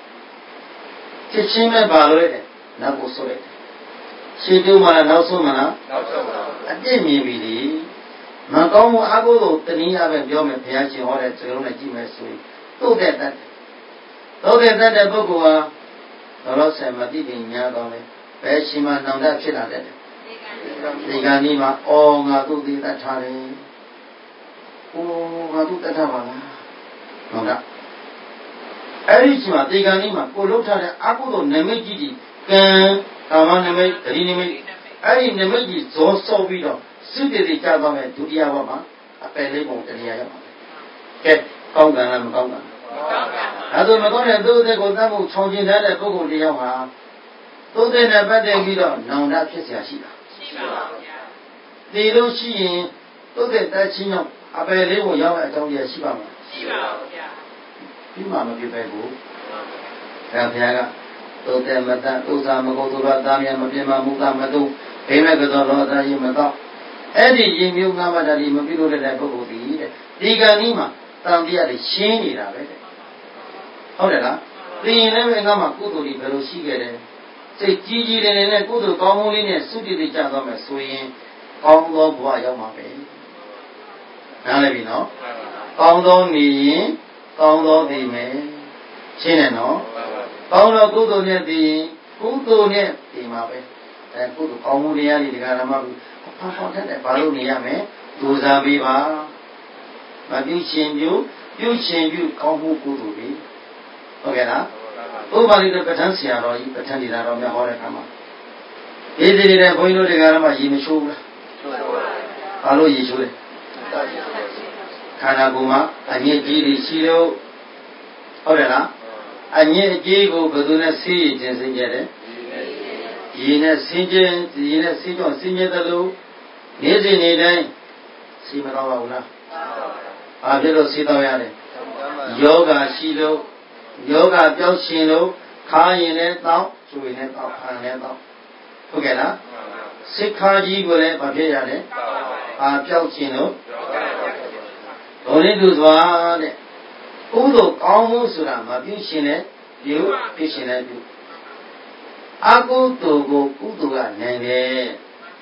Chichime Ballet, Napo Solet. She do my Nausumana, a demi bidi. Macau Agudo, Tania, and Jome Piachi, or at Serona Jimesui. Do that. Do that the Bogua, the Rosa Madidi, Yagone. Beshima now that shit at it. The Ganima, oh, Nadu did that Tari. Oh, Nadu that Havana. No, that. Erishima, the Ganima, Polota, Abudo, Nemegi, Gan, Kamaname, Rinime, Eri Nemegi, so so widow, suited the Java to the Avama, a pelebo to the Avama. Get Kongan, Kongan. I don't know, do they go down to Chongin and a book of the Yama. So then a bad video, now that is Yashika. The Lucy, so that that she know, a bad little young at all Yashiba. You mamma be very Rapiaga, so then Mata, those are Magotura, Damia, Mapima, Mutamadu, Pemagador, Yamada. Eddie, you Nama, that he may be able to eat. Diganima, down the other shiny rabbit. How did I? The never Nama Kudu, pero she get it. Say Gigi and a good common in a suited each other, swing, Congo Boyamabe. Now let me know. Congo me, Congo the me, Chinano, Congo good near the good near the Mabe, and good common near the Garamabu, a Balunia me, Duza Viva. But you change you, you change you, Congo good be. Okay, now. Nobody the Patansia or you pretended that on the Horakama. Is it a Boino de Garama Yimishu? Hello, Yishu. Kanaguma, and yet Giri Shiro. Orena, and yet Gigo Baduna Siege and Singere. Yina Singe, Yina Sigo, Singetalu, Nizi Nide, Simaraula. Avilo Sidayane. Yoga Shido. Yoga Joshino, Kayin it now, chewing it up and it up. Together, Sikaji will Papiane, a Joshino. Only do one. Udo almost Rama, Bishine, you, Bishine, you. Ago to go Uduga Nene.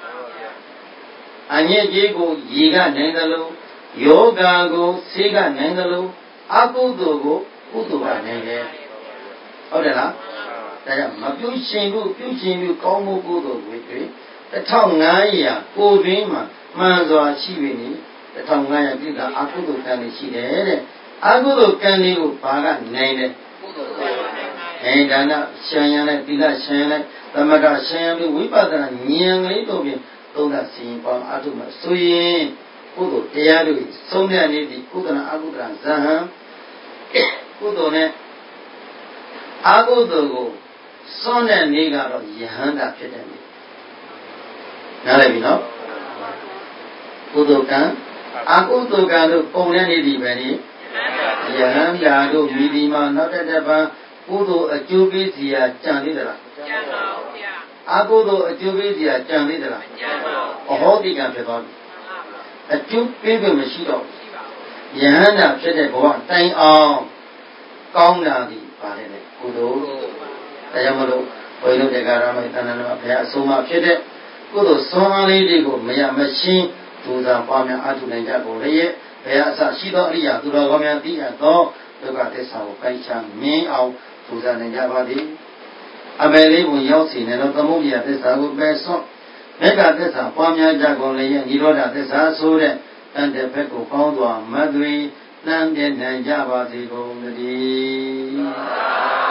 Anye go Yiga Nengalo, Yoga go Siga Nengalo, Ago to go. Uduga Nene. Odena, they are Mabuchin, Buchin, Komo Budo with me. The Tongaya, Udima, Manzo Chivini, the Tongaya Gida, Akudu Kani Shide, Agudu Kani Paga Nene. And Dana, Shayana, Dila Shana, the Maga Shami, Wipada, Nyang Litobi, Toda Sim, Atuma, Sui, ကုသိုလ်တရားတွေဆုံးတဲ့နေ့ဒီကုသလအကုသလဇဟံကုသိုလ်နဲ့အကုသိုလ်ကိုစွန့်တဲ့နေ့ကတော့ယဟန္တာဖြစ်တဲ့နေ့နားလည်ပြီနော်ကုသိုလ်ကံအကုသိုလ်ကံတို့ပုံတဲ့နေ့ဒီပဲနေ့ယဟန္တာတို့မိဒီမှာနောက်တစ်တစ်ပန်းကုသိုလ်အကျိုးပေးစီရာကြံသေးသလားကြံပါဘူးဗျာအကုသိုလ်အကျိုးပေးစီရာကြံသေးသလားကြံပါဘူးအဟောတိကံဖြစ်သွားပြီအကျိုးပေးဖို့မရှိတော့ယဟန္တာဖြစ်တဲ့ဘဝတိုင်အောင်ကောင်းတာဒီပါလေလေကုသိုလ်ဒါကြောင့်မလို့ဘုန်းကြီးတို့တရားတော်မှာတဏ္ဍာမှာဘုရားအဆုံးအမဖြစ်တဲ့ကုသိုလ်စွမ်းအားလေးတွေကိုမရမရှင်းဒုသာပွားများအထုနိုင်ကြကုန်လေရဲ့ဘုရားအစရှိသောအရိယာသူတော်ကောင်းများသိအပ်သောဒုက္ခသစ္စာကိုပိုင်ချမြင်အောင်ဒုသာနိုင်ကြပါသည်အပေလေးကိုရောက်စီနေတော့သမုဒ္ဒရာသစ္စာကိုပယ်စွန့်မေဃသစ္စာပွားများကြကုန်လေရဲ့និရောဓသစ္စာဆိုတဲ့တန်တဲ့ဘက်ကိုကောင်းစွာမသွေတန်တဲ့နိုင်ကြပါစေကုန်သတည်း